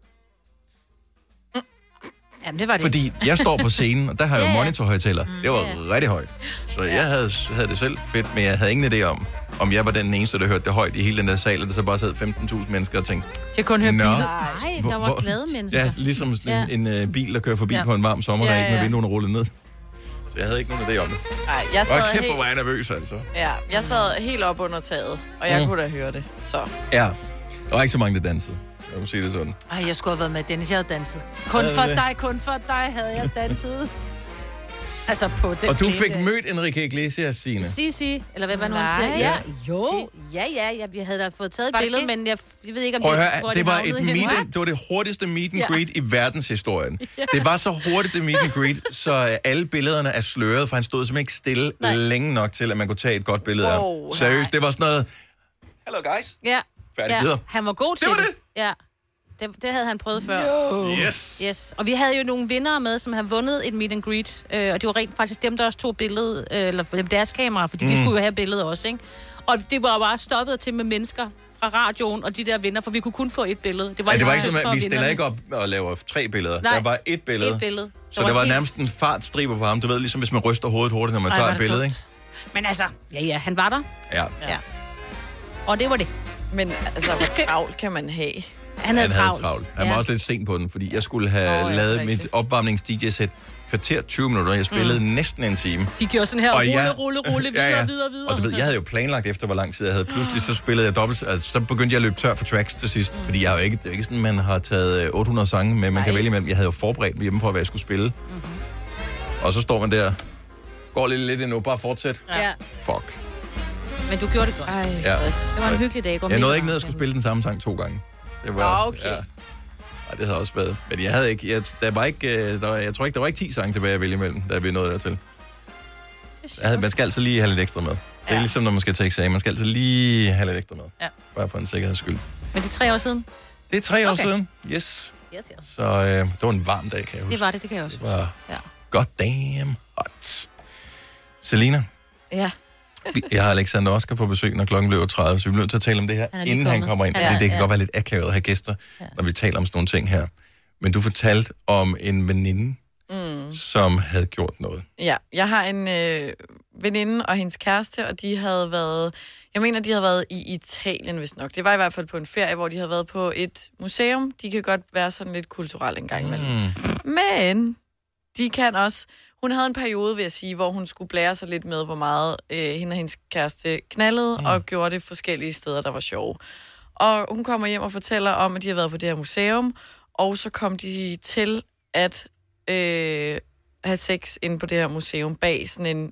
Jamen, det var det. Fordi jeg står på scenen, og der har jeg jo Ja, ja. monitorhøjtaler. Det var Ja. rigtig højt. Så jeg havde, havde det selv fedt, men jeg havde ingen idé om, om jeg var den eneste, der hørte det højt i hele den der sal, og der så bare sad femten tusind mennesker og tænkte, Jeg kunne høre Nå. biler. Nej, Hvor- der var hvor- glade mennesker. ja, ligesom sådan en, en uh, bil, der kører forbi Ja. ja. på en varm sommerdag, Ja, ja, ja. med ja. vinduerne rullet ned. Så jeg havde ikke nogen idé om det. Nej, jeg Og sad, kæft, hvor helt, var jeg nervøs, altså. ja, jeg sad helt op under taget, og jeg Mm. kunne da høre det. Så Ja, der var ikke så mange, der dansede. Jeg må sige det sådan. Ej, jeg skulle have været med Dennis, jeg havde danset. Kun Havde for det? dig, kun for dig havde jeg danset. Altså på den Og du ene fik dag. mødt Enrique Iglesias, Signe. Sisi, eller hvad var nu han Nej. siger? Ja, Si- jo. Ja, ja, ja, vi havde da fået taget et Var det billede, det? men jeg, jeg ved ikke, om Prøv at det, høre, hvor det var havnede et henne. meet and, det var det hurtigste meet and Ja. greet i verdenshistorien. Det var så hurtigt, det meet and greet, så øh, alle billederne er sløret, for han stod simpelthen ikke stille Nej. længe nok til, at man kunne tage et godt billede af Wow, ham. Seriøst, det var sådan noget, hello guys, Ja, færdig ja. videre. Han var god til var det. det. Ja, det, det havde han prøvet før. Yes. Yes. Og vi havde jo nogle vindere med, som havde vundet et meet and greet. Øh, og det var rent faktisk dem, der også tog billedet, øh, eller dem deres kamera, fordi mm. de skulle jo have billedet også, ikke? Og det var bare stoppet til med mennesker fra radioen og de der vinder, for vi kunne kun få et billede. Det var, Ja, det var ikke ikke sådan, for at vi vinderne. stiller ikke op og laver tre billeder. Nej, der var et billede. Et billede. Så der var helt- nærmest en fartstriber på ham. Du ved, ligesom hvis man ryster hovedet hurtigt, når man Ej, tager var et det billede, dumt. ikke? Men altså, ja, ja, han var der. Ja. Ja. Og det var det. Men altså, hvor travlt kan man have? Han havde Han havde travlt. travlt. Han var Ja. også lidt sent på den, fordi jeg skulle have Åh, oh, ja, lavet rigtigt. mit opvarmnings-D J-sæt kvarter tyve minutter. Jeg spillede mm. næsten en time. De gjorde sådan her, Og rulle, jeg- rulle, rulle, videre, Ja, ja. videre, videre. Og du ved, jeg havde jo planlagt efter, hvor lang tid jeg havde. Pludselig så spillede jeg dobbelt. Altså, så begyndte jeg at løbe tør for tracks til sidst. Mm. Fordi jeg er jo ikke, det er jo ikke sådan, man har taget øh, otte hundrede sange med, man Nej. kan vælge imellem. Jeg havde jo forberedt mig hjemme på, hvad jeg skulle spille. Mm-hmm. Og så står man der. Går lidt lidt endnu, bare fortsæt. Ja, Fuck. men du gjorde det godt. Ej, Ja. stress. Det var en hyggelig dag. Det var Jeg mega nåede ikke ned varmt. og skulle spille den samme sang to gange. Det Ah, okay. Ja. Ej, det havde også været. Men jeg havde ikke... Jeg, der var ikke der var, jeg tror ikke, der var ikke ti sange tilbage at vælge imellem, da vi nåede dertil. Jeg havde, man skal altid lige have lidt ekstra med. Det er ja. Ligesom, når man skal til eksamen. Man skal altid lige have lidt ekstra med. Ja. Bare for en sikkerheds skyld. Men det er tre år siden? Det er tre år okay. siden. Yes. Yes, yes. Så øh, det var en varm dag, kan jeg huske. Det var det, det kan jeg også. Det var ja. goddamn hot. Selina? Ja. Jeg har Alexander Oscar på besøg, når klokken bliver tredive, så vi bliver nødt til at tale om det her, han inden kommet. han kommer ind. Ja, det, det kan ja. godt være lidt akavet at have gæster, ja. når vi taler om sådan nogle ting her. Men du fortalte om en veninde, mm. som havde gjort noget. Ja, jeg har en øh, veninde og hendes kæreste, og de havde været... Jeg mener, de havde været i Italien, hvis nok. Det var i hvert fald på en ferie, hvor de havde været på et museum. De kan godt være sådan lidt kulturelle en gang imellem. Mm. Men de kan også... Hun havde en periode, vil jeg sige, hvor hun skulle blære sig lidt med, hvor meget øh, hende og hendes kæreste knaldede, mm. og gjorde det forskellige steder, der var sjove. Og hun kommer hjem og fortæller om, at de har været på det her museum, og så kom de til at øh, have sex inde på det her museum bag sådan en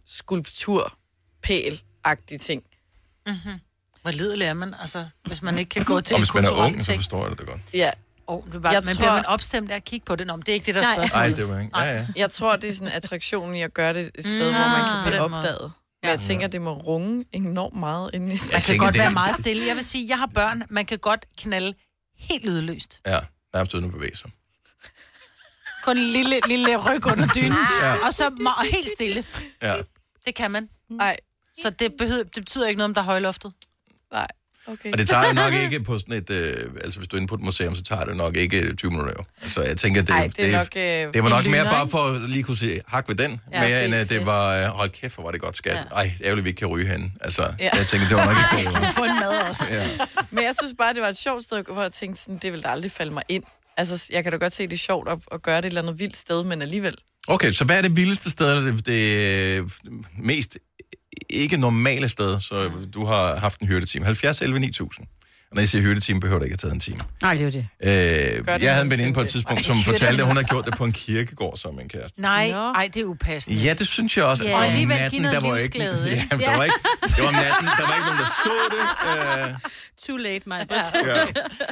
skulpturpæl-agtig ting. Mm-hmm. Hvor lidelig er man, altså, hvis man ikke kan gå til og en hvis man er ung, ting. så forstår jeg det godt. Ja. Oh, det bare, jeg men tror... bliver man opstemt af at kigge på det? Nå, det er ikke det, der er spørgsmålet. Nej, det var ikke. Ja, ja. Jeg tror, det er sådan attraktionen i at gøre det et sted, mm, hvor man kan blive opdaget. Men jeg tænker, det må runge enormt meget inde i stedet. Man kan godt det... være meget stille. Jeg vil sige, jeg har børn, man kan godt knalde helt lydløst. Ja, nærmest uden at bevæge sig. Kun en lille, lille ryg under dynen, ja. og så meget, helt stille. Ja. Det kan man. Nej. Så det, behøver, det betyder ikke noget, om der er højloftet? Nej. Okay. Og det tager jo nok ikke på sådan et... Øh, altså, hvis du er inde på et museum, så tager det nok ikke tyve minutter. Jo. Altså, jeg tænker, det, Ej, det, det, nok, øh, det var nok lyner, mere bare ikke? for at lige kunne se hak ved den, ja, mere end se, at det var... Øh, hold kæft, hvor var det godt, skat. Ja. Ej, ærgerligt, vi ikke kan ryge hen. Altså, ja. jeg tænker, det var nok ikke... Kunne få en mad også. Ja. Men jeg synes bare, det var et sjovt sted, hvor jeg tænkte, sådan, det ville da aldrig falde mig ind. Altså, jeg kan da godt se, det er sjovt at, at gøre det et eller andet vildt sted, men alligevel. Okay, så hvad er det vildeste sted, eller det, det mest ikke normale sted, så du har haft en hyrdeteam? halvfjerds elleve ni tusind. Og når jeg siger hyrdeteam, behøver det ikke at have taget en time. Nej, det er det. Øh, det jeg havde en veninde på et tidspunkt, som fortalte, at hun havde gjort det på en kirkegård som en kæreste. Nej, ej, det er upassende. Ja, det synes jeg også. Yeah. Og alligevel natten, give noget der var livsglæde. Ikke, jamen, der var ikke, det var om natten, der var ikke nogen, der så det. Øh, Too late, my ja.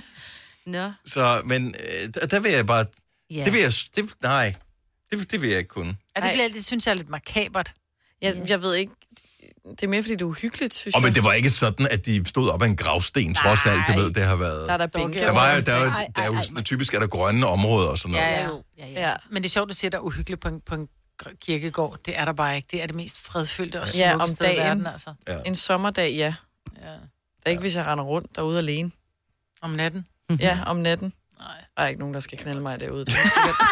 Nå. Så, men øh, der, der vil jeg bare... Yeah. Det vil jeg... Det, nej, det, det vil jeg ikke kunne. Ja, det, bliver, det synes jeg er lidt makabert. Jeg, jeg ved ikke... Det er mere, fordi det er uhyggeligt, synes Og jeg. men det var ikke sådan, at de stod op ad en gravsten, trods alt, det ved, det har været... Der er der bænke. Der, var, der, er jo, der er jo sådan, typisk er der grønne områder og sådan noget. Ja, ja. ja, ja. ja. Men det er sjovt, du siger, der er uhyggeligt på en, på en kirkegård. Det er der bare ikke. Det er det mest fredsfyldte og smukke ja, om sted i dagen. verden, altså. Ja. En sommerdag, ja. ja. Det er ikke, hvis jeg render rundt derude alene. Om natten? Ja, om natten. Nej. Der er ikke nogen, der skal knalde mig derude. Det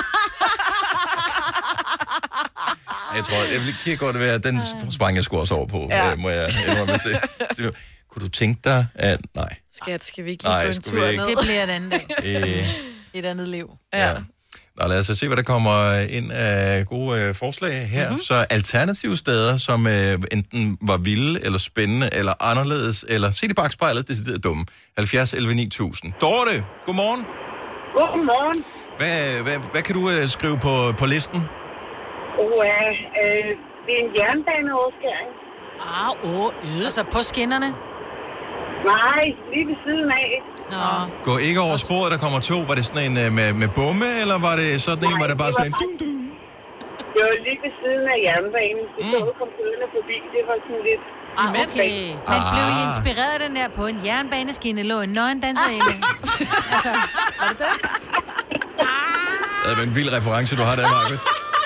Jeg tror, jeg vil kigge godt være, den sprang jeg sgu også over på, ja. øh, må jeg indrømme det. det. Kunne du tænke dig, at nej. Skat, skal vi ikke lige nej, gå en tur ned? Det bliver et andet dag. Øh, et andet liv. Ja. ja. Nå, lad os se, hvad der kommer ind af gode øh, forslag her. Mm-hmm. Så alternative steder, som øh, enten var vilde, eller spændende, eller anderledes, eller se det bagspejlet, det er dumme. halvfjerds elleve ni tusind. Dorte, godmorgen. Godmorgen. Hvad, hvad, hvad kan du øh, skrive på, på listen? Oh, øh, det er en jernbaneoverskæring. Ah, åh, øh. Altså på skinnerne? Nej, lige ved siden af. Nå. Gå ikke over sporet, der kommer to. Var det sådan en med, med bomme, eller var det sådan en, var det bare sådan en ding, ding? Det var lige ved siden af jernbanen. Så mm. kom kørende forbi. Det var sådan lidt... Ah, okay. Men ah. blev I inspireret af den der på en jernbaneskinne, lå en nøgen danserinde? Altså, var det det? Det er en vild reference, du har der, Marcus.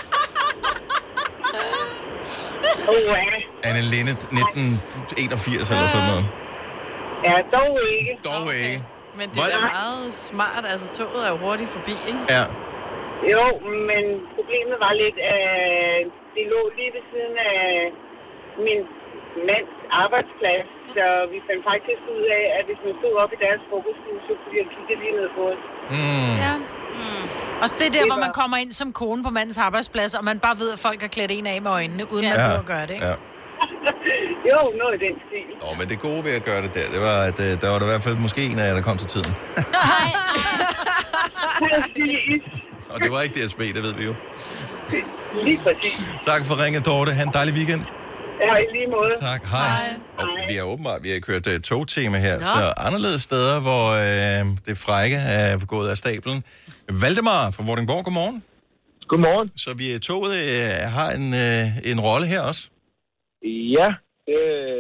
Oh, Anne Linnet, nitten enogfirs eller sådan noget. Ja, dog ikke. Dog ikke. Men det er da meget smart. Altså, toget er jo hurtigt forbi, ikke? Ja. Jo, men problemet var lidt, at det lå lige ved siden af min mands arbejdsplads. Så vi fandt faktisk ud af, at hvis man stod op i deres frokoststue, så kunne de kigge lige ned på os. Mm. Ja. Mm. Og det er der, hvor man kommer ind som kone på mandens arbejdsplads, og man bare ved, at folk har klædt en af med øjnene, uden ja. man prøver at gøre det, ikke? Ja. Jo, noget i den stil. Nå, men det gode ved at gøre det der, det var, at der var der i hvert fald måske en af jer, der kom til tiden. Nej. Og det var ikke D S B, det ved vi jo. Lige præcis. Tak for ringet, Dorte. Ha' en dejlig weekend. Ja, i lige måde. Tak, hej. hej. Og vi har åbenbart, vi har kørt uh, togtema her, Nå. så anderledes steder, hvor uh, det frække er gået af stablen. Valdemar fra Vordingborg, godmorgen. Godmorgen. Så vi i toget uh, har en, uh, en rolle her også? Ja, det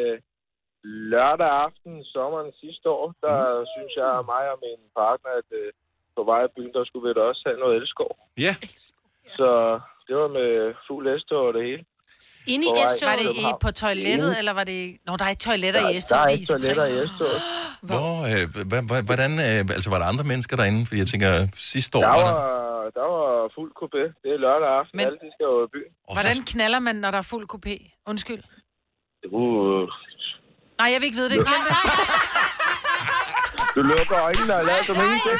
lørdag aften sommeren sidste år, der mm. synes jeg, mig og min partner, at uh, på vej af byen, der skulle vi da også have noget elskov. Ja. Så det var med fuld S-tog og det hele. Inde i S-toget? Var det i, på toilettet, mm. eller var det... Nå, der er ikke toiletter der, i S-toget. Der er ikke toiletter i S-toget. Hvor, øh, hvordan, øh, altså var der andre mennesker derinde? Fordi jeg tænker, sidste år der var der... Der var fuld coupé. Det er lørdag aften, Men... alle de skal jo i byen. Hvordan knaller man, når der er fuld coupé? Undskyld. Uh... Nej, jeg vil ikke vide det. Glem det. Du lukker øjnene og lader som ingenting.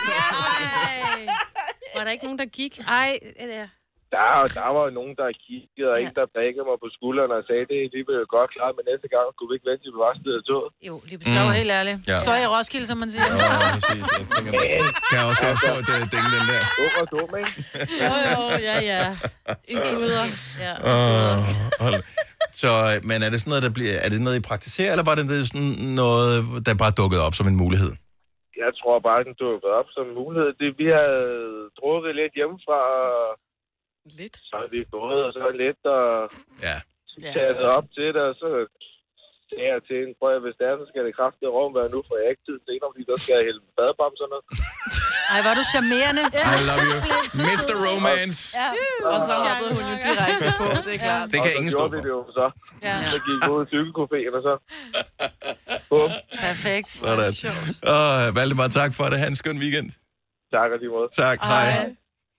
Var der ikke nogen, der gik? Ej, ja. Der, der var nogen, der kiggede, og ja. en, der prikkede mig på skulderen og sagde, det er lige godt klart, men næste gang skulle vi ikke vente til vi var stedet af toget. Jo, lige på mm. helt ærligt. Ja. Står i Roskilde, som man siger. Ja, præcis. Jeg tænker, kan jeg også godt få et uh, ding, den der. Dum og dum, ikke? Jo, jo, ja, ja. En guder. Ja. Uh, så, men er det sådan noget, der bliver, er det noget, I praktiserer, eller var det sådan noget, der bare dukkede op som en mulighed? Jeg tror bare, den dukkede op som en mulighed. Det, vi havde drukket lidt hjemmefra, lidt. Så er vi gået, og så er lidt, og ja. taget op til det, og så sagde jeg til en, prøv at hvis det er, så skal det kraftigt rum være nu, for jeg har ikke tid til en, fordi der skal jeg hælde badebamser og noget. Ej, var du charmerende. I love you. mister Romance. Ja. Og så hoppede hun jo direkte på, det er klart. Det kan ingen stå for. Det jo så. Ja. Så gik vi ud i cykelcaféen, og så... Bum. Perfekt. Sådan. Og Valdemar, tak for det. Ha' en skøn weekend. Tak og lige måde. Tak, hej. hej.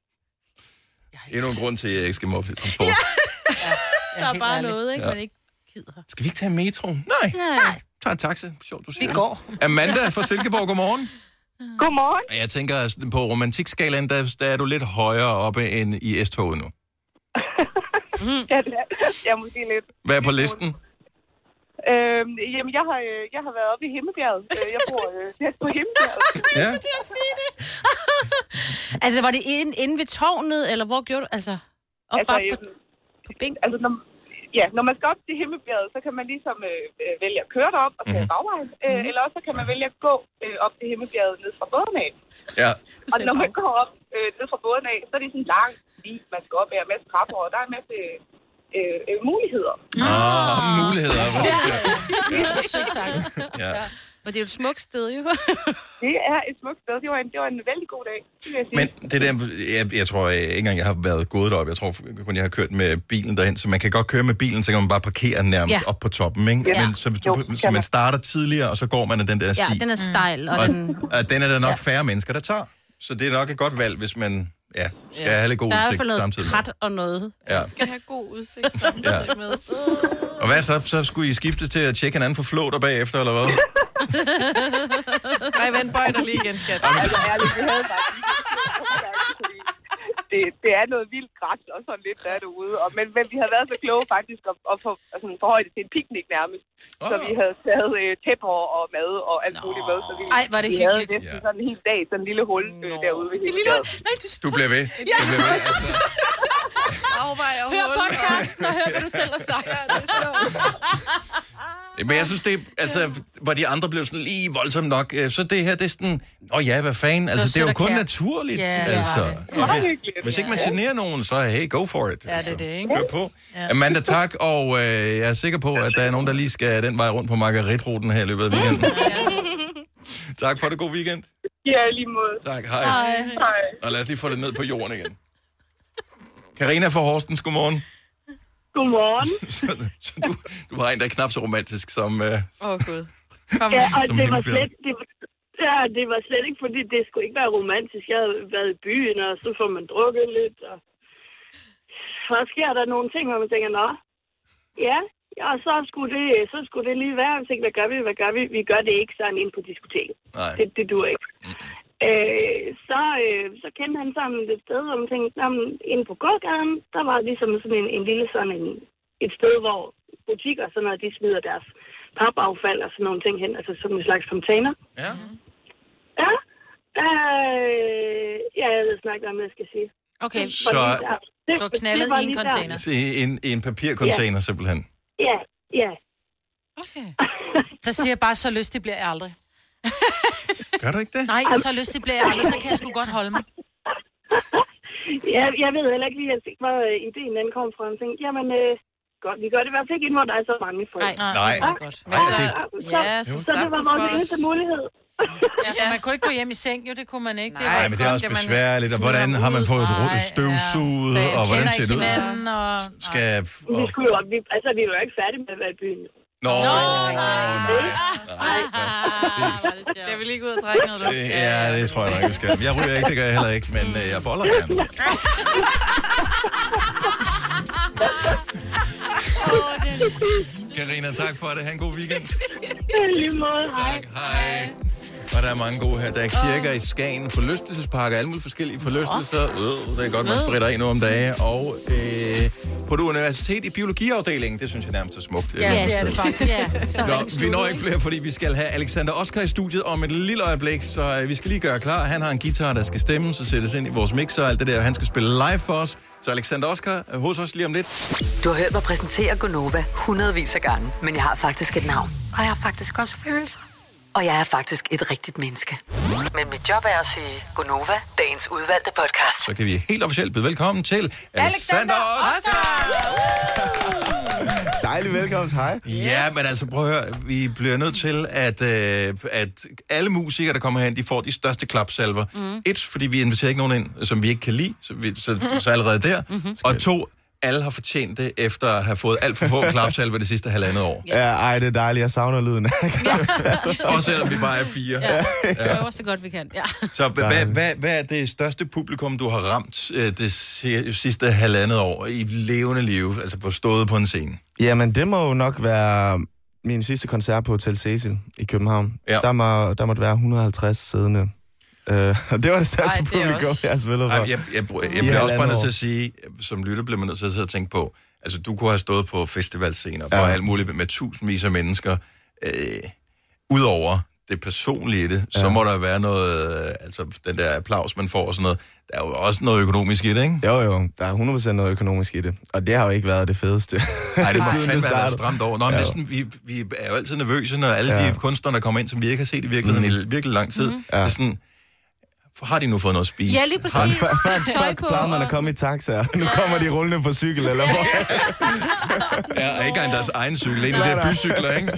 Endnu en grund til, at jeg ikke skal moppe lidt transport. Ja. Ja, der er bare ærlig. Noget, ikke? Ja. Man ikke gider. Skal vi ikke tage metro? Nej. Nej. Tag en taxa. Sjovt, du siger vi går. Amanda fra Silkeborg, godmorgen. Godmorgen. Jeg tænker, på romantikskalaen, der, der er du lidt højere oppe end i S-toget nu. ja, det er, jeg er måske lidt. Hvad er på listen? Øhm, jamen, jeg har, jeg har været oppe i Himmelbjerget. Jeg bor tæt på Himmelbjerget. Ja. Jeg sige det. Altså, var det inde, inde ved tårnet, eller hvor gjorde du? Altså, op altså, bare på, på bænken? Altså, når, ja, når man skal op til Himmelbjerget, så kan man ligesom øh, vælge at køre derop og tage mm. bagvejen. Øh, mm. Eller også så kan man vælge at gå øh, op til Himmelbjerget ned fra båden af. Ja. Og når man går op øh, ned fra båden af, så er det sådan langt, fordi man skal op af en masse trapper, og der er en masse... Øh, øh, muligheder. Ah, oh, muligheder. Ja, ja. Sødt sagt. Ja. Men det er jo et smukt sted, jo. Det er et smukt sted. Det var en, det var en vældig god dag, vil jeg sige. Men det der, jeg, jeg tror jeg, ikke engang, jeg har været gået derop. Jeg tror kun, jeg har kørt med bilen derhen. Så man kan godt køre med bilen, så kan man bare parkere nærmest ja. op på toppen, ikke? Ja. Men så, jo, så man starter tidligere, og så går man af den der sti. Ja, den er stejl. Og, og den... og den er der nok ja. færre mennesker, der tager. Så det er nok et godt valg, hvis man... Ja, skal ja. have lidt god udsigt samtidig. Der er i hvert fald noget krat og noget. Ja. Man skal have god udsigt samtidig ja. med. Og hvad så? Så skulle I skifte til at tjekke hinanden for flåter bagefter, eller hvad? Nej, vent, bøj dig lige igen, skat. Altså, ærligt, det havde faktisk det, det er noget vildt græs og sådan lidt der derude. Og, men, men vi havde været så kloge faktisk at, at få altså, forhøje det til en piknik nærmest. Oh. Så vi havde taget øh, tæpper og mad og alt muligt med. Så vi, Ej, var det vi hyggeligt. havde næsten sådan en hel dag, sådan en lille hul øh, derude. Ved lille hul? Nej, du, du bliver ved. Ja. Du bliver ved, altså. Hør podcasten og hør, hvad du selv har sagt. Ja, det er så. Men jeg synes, det altså, hvor de andre blev sådan lige voldsomt nok, så det her, det er sådan, åh oh ja, hvad fanden, altså, det er jo kun naturligt, ja, altså. Ja. Hvis, hvis ikke man generer nogen, så hey, go for it. Ja, altså. det er det, ikke? Kør på. Ja. Amanda, tak, og øh, jeg er sikker på, at der er nogen, der lige skal den vej rundt på Margaret-ruten her i løbet af weekenden. Ja. Tak for det, god weekend. Ja, lige måde. Tak, hej. Hej. Hej. Og lad os lige få det ned på jorden igen. Karina fra Horstens, godmorgen. Godmorgen. så så du, du har en, der er knap så romantisk som... Åh, uh, oh, Gud. Kom. Ja, og det var, slet, det, var, ja, det var slet ikke, fordi det skulle ikke være romantisk. Jeg havde været i byen, og så får man drukket lidt, og så sker der nogle ting, hvor man tænker, nå, ja, ja, så skulle det, så skulle det lige være. Jeg tænkte, hvad gør vi, hvad gør vi? Vi gør det ikke sådan inde på diskoteket. Det, det duer ikke. Mm. Øh, så, øh, så kendte han sammen et sted, hvor man tænkte, inde på gågaden, der var ligesom sådan en, en lille sådan en, et sted, hvor butikker og sådan noget, de smider deres papaffald og sådan nogle ting hen, altså sådan en slags container. Ja. Ja. Øh, ja, jeg ved snart ikke, hvad jeg skal sige. Okay, så... Du knaldede i en container. I en, i en papircontainer, ja. simpelthen. Ja, Ja. Okay. Så siger jeg bare, så lystig bliver jeg aldrig. Gør du ikke det? Nej, så lystig bliver jeg aldrig, så kan jeg sgu godt holde mig. Ja, jeg ved heller ikke lige, at hvor ideen den kom fra. Jeg tænkte, jamen, øh, godt, vi gør det i hvert fald ikke ind, hvor der er så mange folk. Nej, nej. Nej. Ja. Men så, Så, ja, så, så, så slap det var du vores for os. eneste mulighed. Ja, for man kunne ikke gå hjem i seng, jo, det kunne man ikke. Nej, det var Nej, men det er så også skal man besværligt, og hvordan har man fået et rullet støvsuget, og hvordan ser det ud? Og... Skal... Vi skulle jo, vi, altså, vi var jo ikke færdige med at være i byen. Nå, nej, Nej. Skal vi lige gå ud og trække noget luft? Ja, det tror jeg nok, vi skal. Jeg ryger ikke, det gør jeg heller ikke, men øh, jeg boller gerne. Karina, tak for det. Ha' en god weekend. Lige måde, hej. Hej. Og der er mange gode her. Der er kirker i Skagen, forlystelsesparker, alle mulige forskellige forlystelser. Øh, det er godt, man spritter af nu om dagen. Og øh, på det universitet i biologiafdelingen, det synes jeg nærmest er smukt. Ja, det er det faktisk. Ja. Nå, vi når ikke flere, fordi vi skal have Alexander Oscar i studiet om et lille øjeblik, så øh, vi skal lige gøre klar. Han har en guitar, der skal stemme, så sættes ind i vores mixer og alt det der. Han skal spille live for os. Så Alexander Oscar er hos os lige om lidt. Du har hørt mig præsentere Gonova hundredvis af gange, men jeg har faktisk et navn. Og jeg har faktisk også følelser. Og jeg er faktisk et rigtigt menneske. Men mit job er at sige Gonova, dagens udvalgte podcast. Så kan vi helt officielt byde velkommen til Alexander Oscar! Dejlig velkommen, hej. Ja, men altså prøv at høre, vi bliver nødt til, at, øh, at alle musikere, der kommer hen, de får de største klapsalver. Mm. Et, fordi vi inviterer ikke nogen ind, som vi ikke kan lide, så, vi, så, så allerede der. Mm-hmm. Og to, alle har fortjent det, efter at have fået alt for få klapsalver det sidste halvandet år. Ja, ej, det er dejligt. Jeg savner lyden af klapsalver. Også selvom vi bare er fire. Ja, vi prøver så godt vi kan. Ja. Så hvad, hvad, hvad er det største publikum, du har ramt øh, det sidste halvandet år i levende liv, altså på stået på en scene? Jamen, det må jo nok være min sidste koncert på Hotel Cecil i København. Ja. Der, må, der måtte være et hundrede og halvtreds siddende. Uh, det var det største publikum, jeg har spillet for. Ej, jeg, jeg, jeg, jeg bliver også bare nødt til at sige, som lytter bliver man nødt til at sidde og tænke på, altså du kunne have stået på festivalscener, ja. På alt muligt med tusindvis af mennesker. Øh, Udover det personlige i det, ja. Så må der være noget, øh, altså den der applaus, man får og sådan noget. Der er jo også noget økonomisk i det, ikke? Jo, jo. Der er hundrede procent noget økonomisk i det. Og det har jo ikke været det fedeste. Nej, det må fandme være stramt over. Nå, men ja. Det er sådan, vi, vi er jo altid nervøse, når alle ja. De kunstnere, der kommer ind, som vi ikke har set i virkeligheden mm. i virkelig lang tid. Mm. Ja. Det er sådan, har de nu fået noget at spise? Ja, lige præcis. Før, før, før plejede man at komme i taxa. Nu kommer de rullende på cykel, eller hvor? Ja, og ikke engang deres egen cykel. En af de der bycykler, ikke?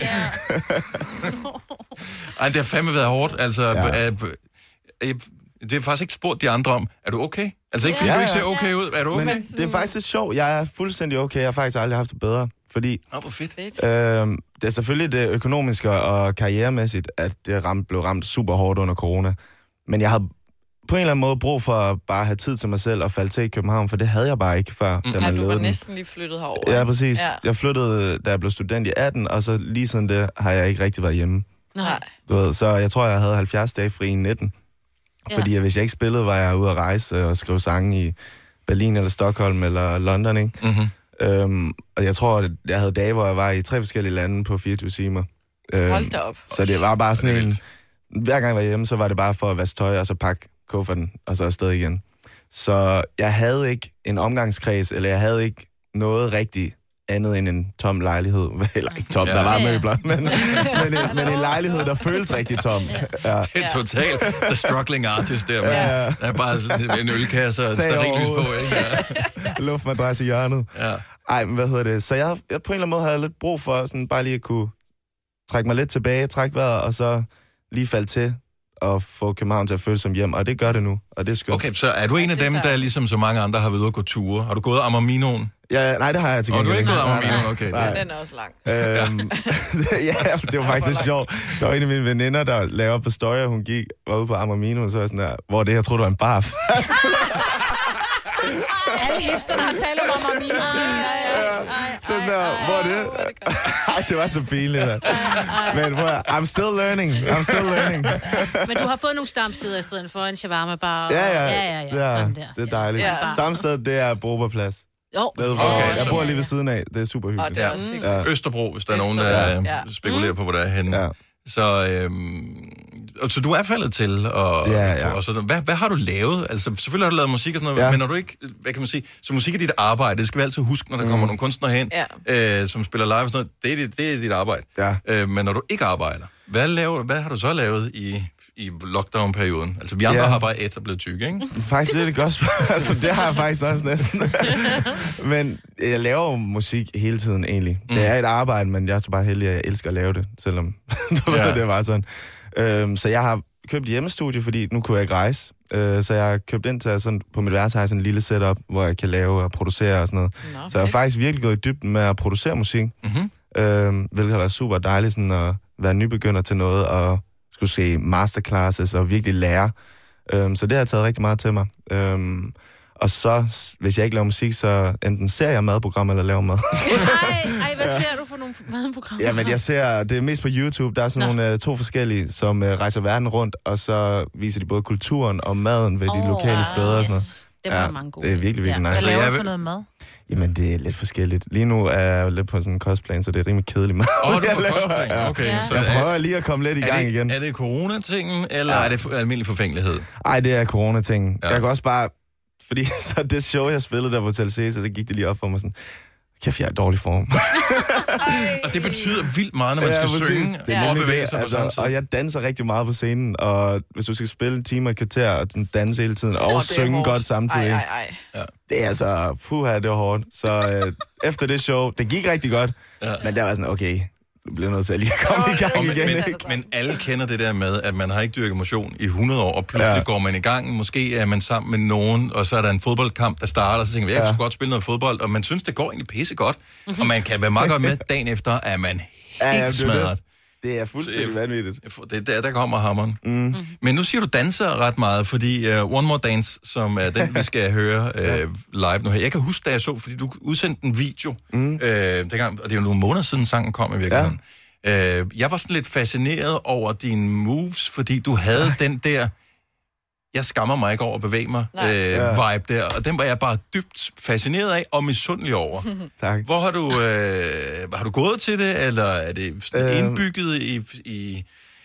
Ej, det har fandme været hårdt. Altså, ja. øh, øh, det er faktisk ikke spurgt de andre om. Er du okay? Altså ikke fordi ja, du ikke ser okay ud. Er du okay? Men det er faktisk lidt sjovt. Jeg er fuldstændig okay. Jeg har faktisk aldrig haft det bedre. Fordi Nå, hvor fedt. Øh, det er selvfølgelig det økonomiske og karrieremæssigt, at det ramt, blev ramt super hårdt under corona. Men jeg havde på en eller anden måde brug for at bare have tid til mig selv og falde til i København, for det havde jeg bare ikke før, mm. da man ja, du var den. næsten lige flyttet herover. Ja, præcis. Ja. Jeg flyttede, da jeg blev student i atten, og så lige sådan det har jeg ikke rigtig været hjemme. Nej. Du ved, så jeg tror, jeg havde halvfjerds dage fri i nitten. Fordi ja. Hvis jeg ikke spillede, var jeg ude at rejse og skrive sange i Berlin eller Stockholm eller London, ikke? Mm-hmm. Øhm, og jeg tror, at jeg havde dage, hvor jeg var i tre forskellige lande på fireogtyve timer. Øhm, Hold da op. Så det var bare sådan en... Hver gang jeg var hjemme, så var det bare for at vaske tøj og så pakke kufferten og så afsted igen. Så jeg havde ikke en omgangskreds, eller jeg havde ikke noget rigtigt andet end en tom lejlighed. Eller ikke tom, ja. Der var møbler, men, men, en, men en lejlighed, der føles rigtig tom. Ja. Det er totalt the struggling artist der. Ja. Der er bare sådan en ølkasse og et stearinlys på, ikke? Ja. Luftmadras i hjørnet. Ja. Ej, men hvad hedder det? Så jeg, jeg på en eller anden måde havde lidt brug for sådan bare lige at kunne trække mig lidt tilbage, trække vejret, og så lige falde til og få København til at føle som hjem, og det gør det nu, og det er skønt. Okay, så er du en af dem, der ligesom så mange andre har været ude og gå ture? Har du gået Amaminoen? Ja, nej, det har jeg til gengæld. Og du er ikke gået Amaminoen, okay. Nej. Den er også lang. Øhm, ja, det var faktisk sjovt. Der var en af mine veninder, der lavede op på story, hun gik, var ude på Amaminoen, så var jeg sådan der, hvor det, jeg troede, det var en bar først. Alle hipsterne har talt om Amamino. Så sådan der, hvor er det? Ej, det var så pinligt, man. Men hvor, I'm still learning, I'm still learning. Men du har fået nogle stamsteder i stedet for en shawarma-bar. Ja, ja, ja, ja, ja, ja, sådan der. det er dejligt. Ja. Stamstedet, det er Broberplads. Jo. Okay, jeg bor lige ved siden af, det er super hyggeligt. Og det er også hyggeligt. Ja. Østerbro, hvis der er nogen, der ja. spekulerer på, hvor der er henne. Ja. Så øhm, og så du er faldet til, og, det er, ja. og så, hvad, hvad har du lavet? Altså, selvfølgelig har du lavet musik og sådan noget, ja. Men når du ikke, hvad kan man sige, så musik er dit arbejde, det skal vi altid huske, når der mm. kommer nogle kunstnere hen, ja. øh, som spiller live og sådan noget, det er dit, det er dit arbejde. Ja. Øh, men når du ikke arbejder, hvad, laver, hvad har du så lavet i... i lockdown-perioden. Altså, vi andre ja. har bare et og blevet tykke, ikke? Faktisk det er det godt spørgsmål. Altså, det har jeg faktisk også næsten. Men jeg laver jo musik hele tiden, egentlig. Mm. Det er et arbejde, men jeg er så bare heldig, at jeg elsker at lave det, selvom du ja. ved, det var sådan. Øhm, så jeg har købt hjemmestudie, fordi nu kunne jeg ikke rejse. Øh, så jeg har købt ind til sådan, på mit værelse har jeg sådan en lille setup, hvor jeg kan lave og producere og sådan noget. Nå, så jeg har faktisk virkelig gået i dybden med at producere musik. Mm-hmm. Øhm, hvilket har været super dejligt, sådan at være nybegynder til noget, og skulle se masterclasses og virkelig lære. Um, så det har taget rigtig meget til mig. Um, og så, hvis jeg ikke laver musik, så enten ser jeg madprogrammer eller laver mad. Ej, ej, hvad ser du for nogle madprogrammer? Jamen, jeg ser, det er mest på YouTube. Der er sådan Nå. nogle uh, to forskellige, som uh, rejser verden rundt, og så viser de både kulturen og maden ved de oh, lokale steder og sådan noget. Yes. Det var ja, mange gode. Det er virkelig, virkelig ja. nice. Hvad laver du for noget mad? Jamen, det er lidt forskelligt. Lige nu er jeg lidt på sådan en kostplan, så det er rimelig kedeligt mad. Åh, oh, du er på kostplan? Okay. Ja. Så jeg prøver lige at komme lidt i gang det, igen. Er det coronatingen, eller ja. er det almindelig forfængelighed? Nej, det er coronatingen. Ja. Jeg kan også bare... Fordi så det show, jeg spillede der på Hotel Cæsar, så gik det lige op for mig sådan... Kæft, jeg er i dårlig form. Og det betyder vildt meget, når man ja, skal præcis. synge det er og bevæge sig altså, på samme tid. Og jeg danser rigtig meget på scenen, og hvis du skal spille en time og et kvarter og sådan danse hele tiden, og oh, synge hårdt. godt samtidig, ej, ej, ej. Ja. Det er altså, puha, det var hårdt. Så øh, efter det show, det gik rigtig godt, ja. Men der var sådan, okay, du bliver nødt til at lige at komme oh, i gang oh, igen. Men, men alle kender det der med, at man har ikke dyrket motion i hundrede år, og pludselig ja. går man i gang. Måske er man sammen med nogen, og så er der en fodboldkamp, der starter, og så tænker vi, jeg kan ja. godt spille noget fodbold, og man synes, det går egentlig pisse godt, mm-hmm. og man kan være meget godt med dagen efter, at man helt ja, ja, smadret. Det er fuldstændig vanvittigt. Det, der, der kommer hammeren. Mm. Men nu siger du danser ret meget, fordi uh, One More Dance, som er den, vi skal høre uh, live nu her. Jeg kan huske, da jeg så, fordi du udsendte en video, mm. uh, dengang, og det er jo nogle måneder siden, sangen kom i virkeligheden. Ja. Uh, jeg var sådan lidt fascineret over dine moves, fordi du havde Ej. den der, jeg skammer mig ikke over at bevæge mig, øh, ja. vibe der, og den var jeg bare dybt fascineret af og misundelig over. Tak. Hvor har du, øh, har du gået til det, eller er det øhm. indbygget i, i,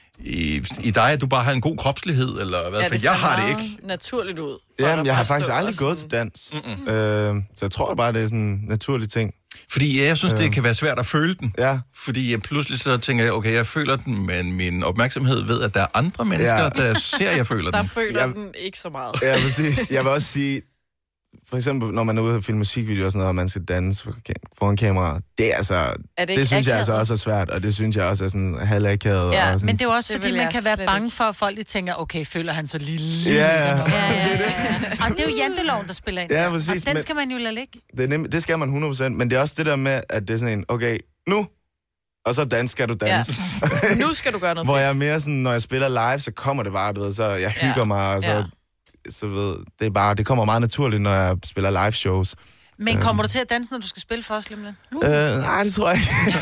i, i dig, at du bare har en god kropslighed, eller hvad? Ja, for jeg har det ikke. Naturligt ud. Jamen, jeg har faktisk aldrig gået til dans. Mm-mm. Øh, så jeg tror bare, det er sådan en naturlig ting. Fordi jeg synes, det kan være svært at føle den. Ja. Fordi jeg pludselig så tænker jeg, okay, jeg føler den, men min opmærksomhed ved, at der er andre mennesker, ja. der ser, jeg føler den. Der føler jeg, den ikke så meget. Ja, præcis. Jeg vil også sige, for eksempel, når man er ude og filme musikvideoer og sådan noget, og man skal danse foran kamera, det er altså, er det, det synes jeg altså også er svært, og det synes jeg også er sådan halvakavet. Ja, og sådan. Men det er jo også, fordi man kan være bange for, at folk tænker, okay, føler han så lille? Ja, ja. ja, ja, ja, ja. Og det er jo janteloven, der spiller ind. Ja, præcis. Og den skal man jo lade ligge. Det, nem, det skal man hundrede procent, men det er også det der med, at det er sådan en, okay, nu, og så dans skal du danse. Ja. Nu skal du gøre noget. Hvor jeg er mere sådan, når jeg spiller live, så kommer det bare, du ved, så jeg hygger ja. mig, og så... Ja. Så ved, det er bare, det kommer meget naturligt, når jeg spiller live shows. Men kommer du til at danse, når du skal spille for os, Limle? Uh. Øh, nej, det tror jeg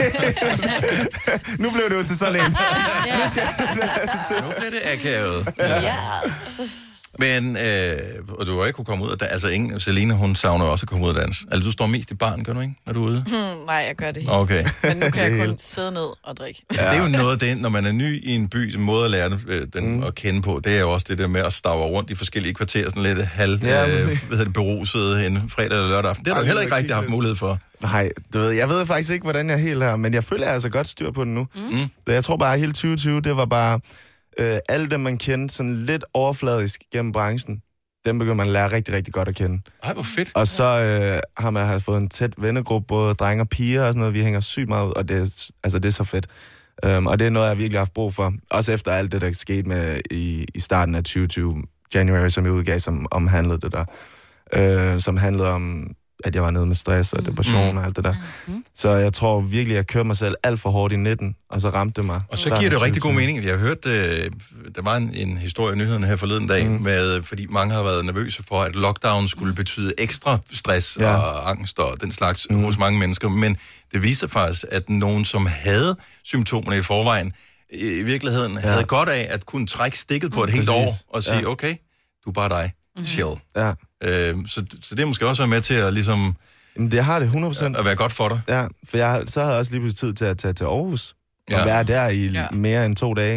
ikke. Nu blev det jo til sådan en. Ja. Nu, skal nu bliver det akavet. Yes. Men, øh, og du har ikke kunne komme ud af dans. Altså, ingen, Selina, hun savner også at komme ud af dans. Altså, du står mest i baren, gør du ikke, når du er ude? Hmm, nej, jeg gør det ikke. Okay. Men nu kan jeg kun sidde ned og drikke. Altså, det er jo noget af det, når man er ny i en by, den måde at lære den, den mm. at kende på, det er jo også det der med at stavre rundt i forskellige kvarterer, sådan lidt halv, ja, øh, hvad hedder det, beruset en fredag eller lørdag aften. Det har du heller ikke rigtig haft mulighed for. Nej, du ved, jeg ved faktisk ikke, hvordan jeg er helt her, men jeg føler, jeg er altså godt styr på den nu. Mm. Jeg tror bare, at hele tyve tyve, det var bare øh, alle dem, man kendte sådan lidt overfladisk gennem branchen. Dem begynder man at lære rigtig, rigtig godt at kende. Ej, hvor fedt. Og så øh, har man har fået en tæt vennegruppe, både drenge og piger og sådan noget. Vi hænger sygt meget ud, og det er, altså, det er så fedt. Um, og det er noget, jeg virkelig har haft brug for. Også efter alt det, der skete med i, i starten af tyve tyve, January, som jeg udgav, som omhandlede det der. Uh, som handlede om, at jeg var nede med stress og depression mm. og alt det der. Mm. Så jeg tror virkelig, jeg kørte mig selv alt for hårdt i nitten, og så ramte det mig. Og så giver det jo rigtig god mening. Jeg har hørt, øh, der var en, en historie i nyhederne her forleden dag, mm. med, fordi mange har været nervøse for, at lockdown skulle betyde ekstra stress ja. og angst og den slags mm. hos mange mennesker. Men det viser faktisk, at nogen, som havde symptomerne i forvejen, i virkeligheden ja. havde godt af at kunne trække stikket på mm. et helt år og sige, ja. okay, du er bare dig. Mm. Chill. Ja. Øh, så, så det er måske også være med til at ligesom... Det har det hundrede procent. At være godt for dig. Ja, for jeg, så havde jeg også lige pludselig tid til at tage til Aarhus. Og ja. være der i ja. mere end to dage, ikke?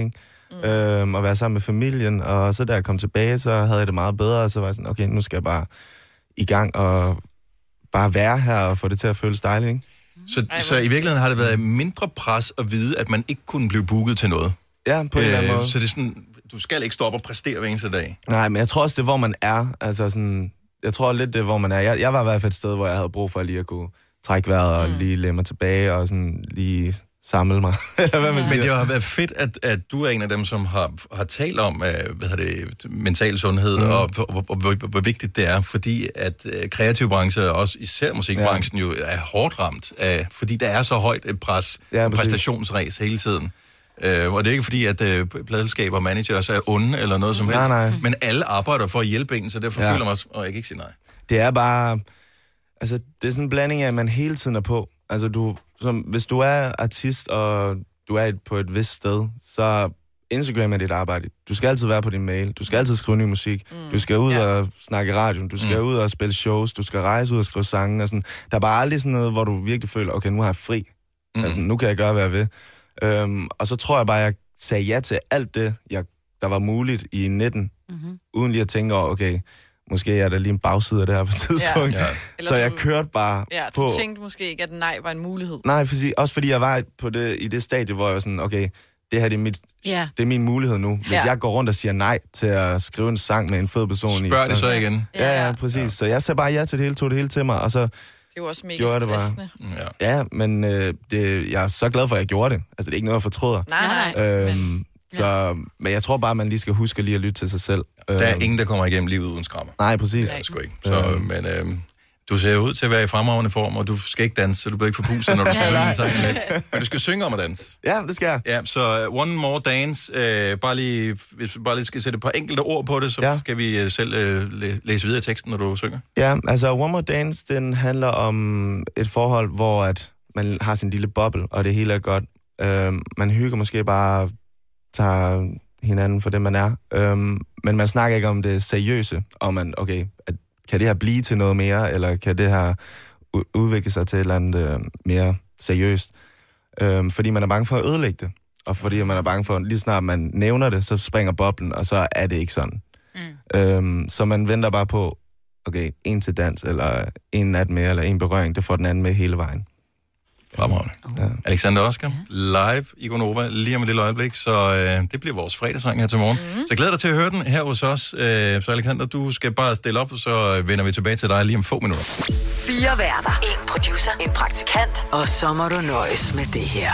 mm. øhm, og være sammen med familien. Og så da jeg kom tilbage, så havde jeg det meget bedre, og så var jeg sådan, okay, nu skal jeg bare i gang og bare være her og få det til at føles dejligt, ikke? Så, så i virkeligheden har det været mindre pres at vide, at man ikke kunne blive booket til noget? Ja, på en eller anden måde. Så det er sådan, du skal ikke stå op og præstere hver eneste dag? Nej, men jeg tror også, det er, hvor man er. Altså sådan, jeg tror lidt, det er, hvor man er. Jeg, jeg var i hvert fald et sted, hvor jeg havde brug for lige at kunne trække vejret og mm. lige lægge mig tilbage og sådan lige samle mig. Eller hvad man ja. siger. Men det har været fedt, at, at du er en af dem, som har, har talt om uh, hvad det, mental sundhed, mm. og, og, og, og hvor, hvor vigtigt det er, fordi at uh, kreative brancher, og også især musikbranchen, ja. jo er hårdt ramt, af, fordi der er så højt et pres, ja, præstationsræs hele tiden. Uh, og det er ikke fordi, at uh, pladeselskaber og managers er onde eller noget som helst, nej, nej. men alle arbejder for at hjælpe en, så derfor ja. føler man også, og jeg kan ikke sige nej. Det er bare, altså det er sådan en blanding af, at man hele tiden er på. Altså du, som, hvis du er artist, og du er et, på et vist sted, så Instagram er dit arbejde. Du skal altid være på din mail. Du skal altid skrive ny musik. Mm. Du skal ud ja. og snakke i radioen. Du skal mm. ud og spille shows. Du skal rejse ud og skrive sange. Og sådan. Der er bare aldrig sådan noget, hvor du virkelig føler, okay, nu har jeg fri. Mm. Altså, nu kan jeg gøre, hvad jeg vil. Øhm, og så tror jeg bare, jeg sagde ja til alt det, jeg, der var muligt i nitten, mm-hmm. uden lige at tænke over, okay, måske er der lige en bagside af det her på et tidspunkt. Ja. Ja. Så jeg kørte bare ja, på... du tænkte måske ikke, at nej var en mulighed. Nej, for, også fordi jeg var på det, i det stadie, hvor jeg var sådan, okay, det her det er, mit, ja. det er min mulighed nu. Hvis ja. jeg går rundt og siger nej til at skrive en sang med en fed person Spørg i... Spørg det så igen. Ja, ja, præcis. Ja. Så jeg sagde bare ja til det hele, tog det hele til mig, og så... Det er jo også mega stressende. Ja. ja, men øh, det, jeg er så glad for, at jeg gjorde det. Altså, det er ikke noget, jeg fortryder. Nej, nej. Øhm, men... Så, ja. Men jeg tror bare, man lige skal huske lige at lytte til sig selv. Der er ingen, der kommer igennem livet uden skrammer. Nej, præcis. Det er sgu ikke. Så, øh. Men øh, du ser ud til at være i fremragende form, og du skal ikke danse, så du bliver ikke forpustet, når du skal synge en sang lidt. Men du skal synge om at danse. Ja, det skal jeg. Ja, så uh, One More Dance. Uh, bare lige, hvis vi bare lige skal sætte et par enkelte ord på det, så ja. skal vi uh, selv uh, læ- læse videre i teksten, når du synger. Ja, altså One More Dance, den handler om et forhold, hvor at man har sin lille boble, og det hele er godt. Uh, man hygger måske bare, tager hinanden for det, man er. Øhm, men man snakker ikke om det seriøse, om man, okay, at, kan det her blive til noget mere, eller kan det her u- udvikle sig til et eller andet øh, mere seriøst? Øhm, fordi man er bange for at ødelægge det, og fordi man er bange for, lige snart man nævner det, så springer boblen, og så er det ikke sådan. Mm. Øhm, så man venter bare på, okay, en til dans, eller en nat mere, eller en berøring, det får den anden med hele vejen. Fremragende. Ja. Alexander Oscar, live i Gonova, lige om et lille øjeblik, så øh, det bliver vores fredagssang her til morgen. Mm. Så jeg glæder dig til at høre den her hos os. Øh, så Alexander, du skal bare stille op, og så vender vi tilbage til dig lige om få minutter. Fire værter, en producer, en praktikant, og så må du nøjes med det her.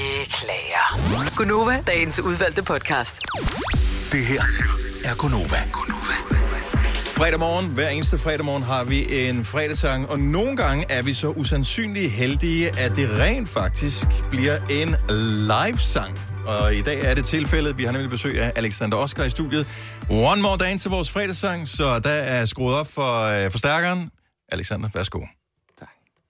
Beklager. Gonova, dagens udvalgte podcast. Det her er Gonova. Gonova. Fredag morgen, hver eneste fredag morgen har vi en fredagssang, og nogle gange er vi så usandsynligt heldige, at det rent faktisk bliver en live-sang. Og i dag er det tilfældet. Vi har nemlig besøg af Alexander Oscar i studiet. One More Dance til vores fredagssang, så der er skruet op for øh, forstærkeren. Alexander, værsgo. Tak.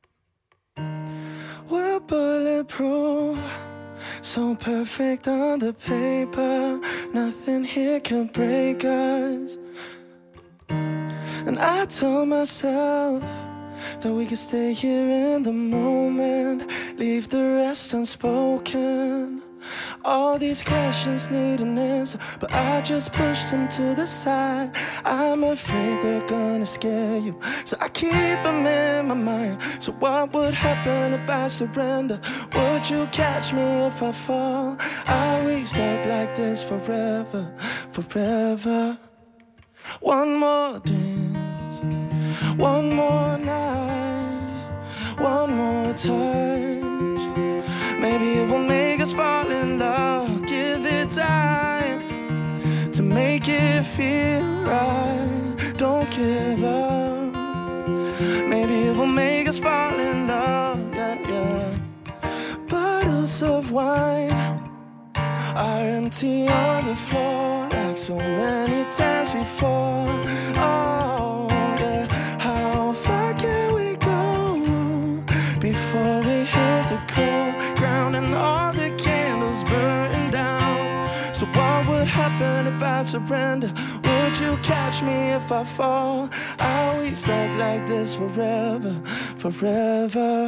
We're bulletproof, so perfect on the paper. Nothing here can break us. And I told myself that we could stay here in the moment, leave the rest unspoken. All these questions need an answer, but I just pushed them to the side. I'm afraid they're gonna scare you, so I keep them in my mind. So what would happen if I surrender? Would you catch me if I fall? Are we stuck like this forever, forever? One more dance, one more night, one more touch. Maybe it will make us fall in love. Give it time to make it feel right. Don't give up. Maybe it will make us fall in love, yeah, yeah. Bottles of wine are empty on the floor, like so many times before. Oh, yeah. How far can we go before we hit the cold ground and all the candles burn down? So what would happen if I surrender? Would you catch me if I fall? Are we stuck like this forever, forever?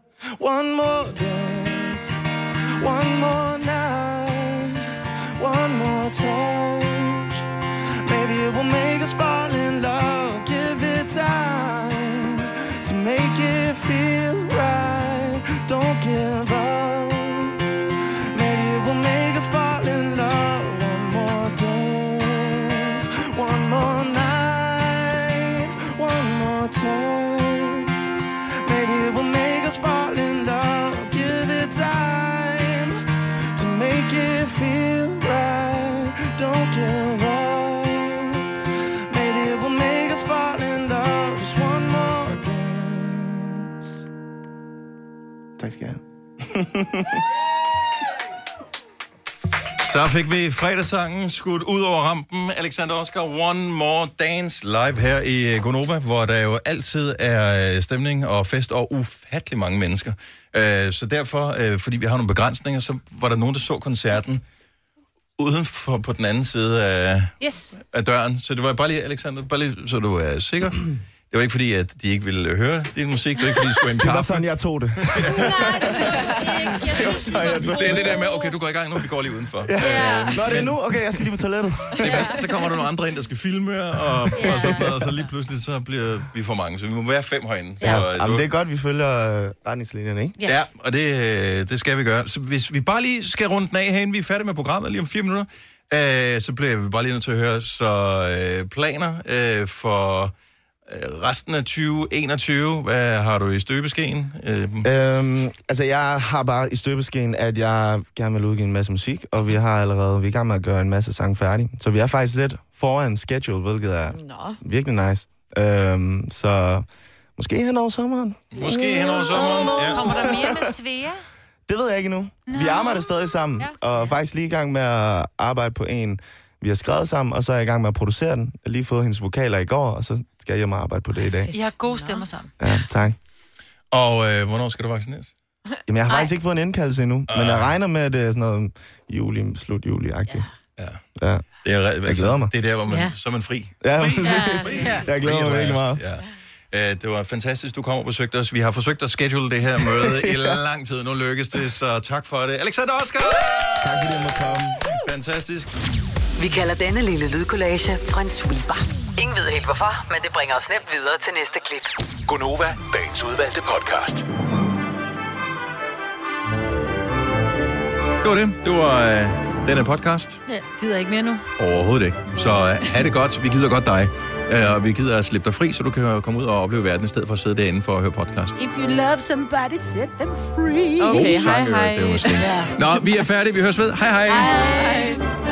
One more dance, one more night, one Tak skal jeg have. Så fik vi fredagssangen skudt ud over rampen. Alexander Oscar, One More Dance, live her i Gonova, hvor der jo altid er stemning og fest og ufattelig mange mennesker. Så derfor, fordi vi har nogle begrænsninger, så var der nogen, der så koncerten uden for på den anden side af, yes. af døren. Så det var bare lige, Alexander, bare lige, så du er sikker. Det var ikke fordi, at de ikke ville høre din musik. Det var ikke fordi, de skulle en kaffe. Det var sådan, jeg tog det. Det er det der med, okay, du går i gang nu, vi går lige udenfor. Ja. Nå, det er nu? Okay, jeg skal lige på toilettet. Ja. Så kommer der nogle andre ind, der skal filme, og, ja. og, så, og så lige pludselig, så bliver vi for mange. Så vi må være fem herinde. Ja. Så, Jamen, det er godt, vi følger retningslinjerne, ikke? Ja, og det, det skal vi gøre. Så hvis vi bare lige skal runde den af herinde, vi er færdige med programmet lige om fire minutter, øh, så bliver vi bare lige nødt til at høre, så øh, planer øh, for... resten af tyve enogtyve, hvad har du i støbeskeen? Øhm, altså, jeg har bare i støbeskeen, at jeg gerne vil udgive en masse musik, og vi har allerede, vi er i gang med at gøre en masse sange færdige. Så vi er faktisk lidt foran schedule, hvilket er Nå. virkelig nice. Øhm, så måske hen over sommeren. Måske hen over sommeren, ja. Kommer der mere med Svea? Det ved jeg ikke endnu. Nå. Vi arbejder stadig sammen, ja. og faktisk lige i gang med at arbejde på en, vi har skrevet sammen, og så er jeg i gang med at producere den. Jeg har lige fået hendes vokaler i går, og så skal jeg hjem og arbejde på det i dag. I har gode stemmer sammen. Ja, tak. Og øh, hvornår skal du vaccineres? Jamen, jeg har Ej. faktisk ikke fået en indkaldelse endnu, uh. men jeg regner med, at det er sådan noget juli, slut juli-agtigt. Ja. Ja. ja. Det er, altså, jeg glæder mig. Det er der, hvor man, ja. så er man fri. Ja, fri. ja. Jeg glæder mig virkelig meget. Ja. Det var fantastisk, du kom og besøgte os. Vi har forsøgt at schedule det her møde i lang tid. Nu lykkes det, så tak for det. Alexander Oscar! Tak fordi jeg måtte komme. Fantastisk. Vi kalder denne lille lydkollage en sweeper. Ingen ved helt hvorfor, men det bringer os nemt videre til næste klip. Gonova, dagens udvalgte podcast. Det var det. Det var øh, denne podcast. Ja, gider ikke mere nu. Overhovedet ikke. Så øh, ha' det godt. Vi gider godt dig. Øh, og vi gider at slippe dig fri, så du kan komme ud og opleve verden, i stedet for at sidde derinde for at høre podcast. If you love somebody, set them free. Okay, hej hej. Det er måske. Nå, vi er færdige. Vi høres ved. Hej hej. Hej.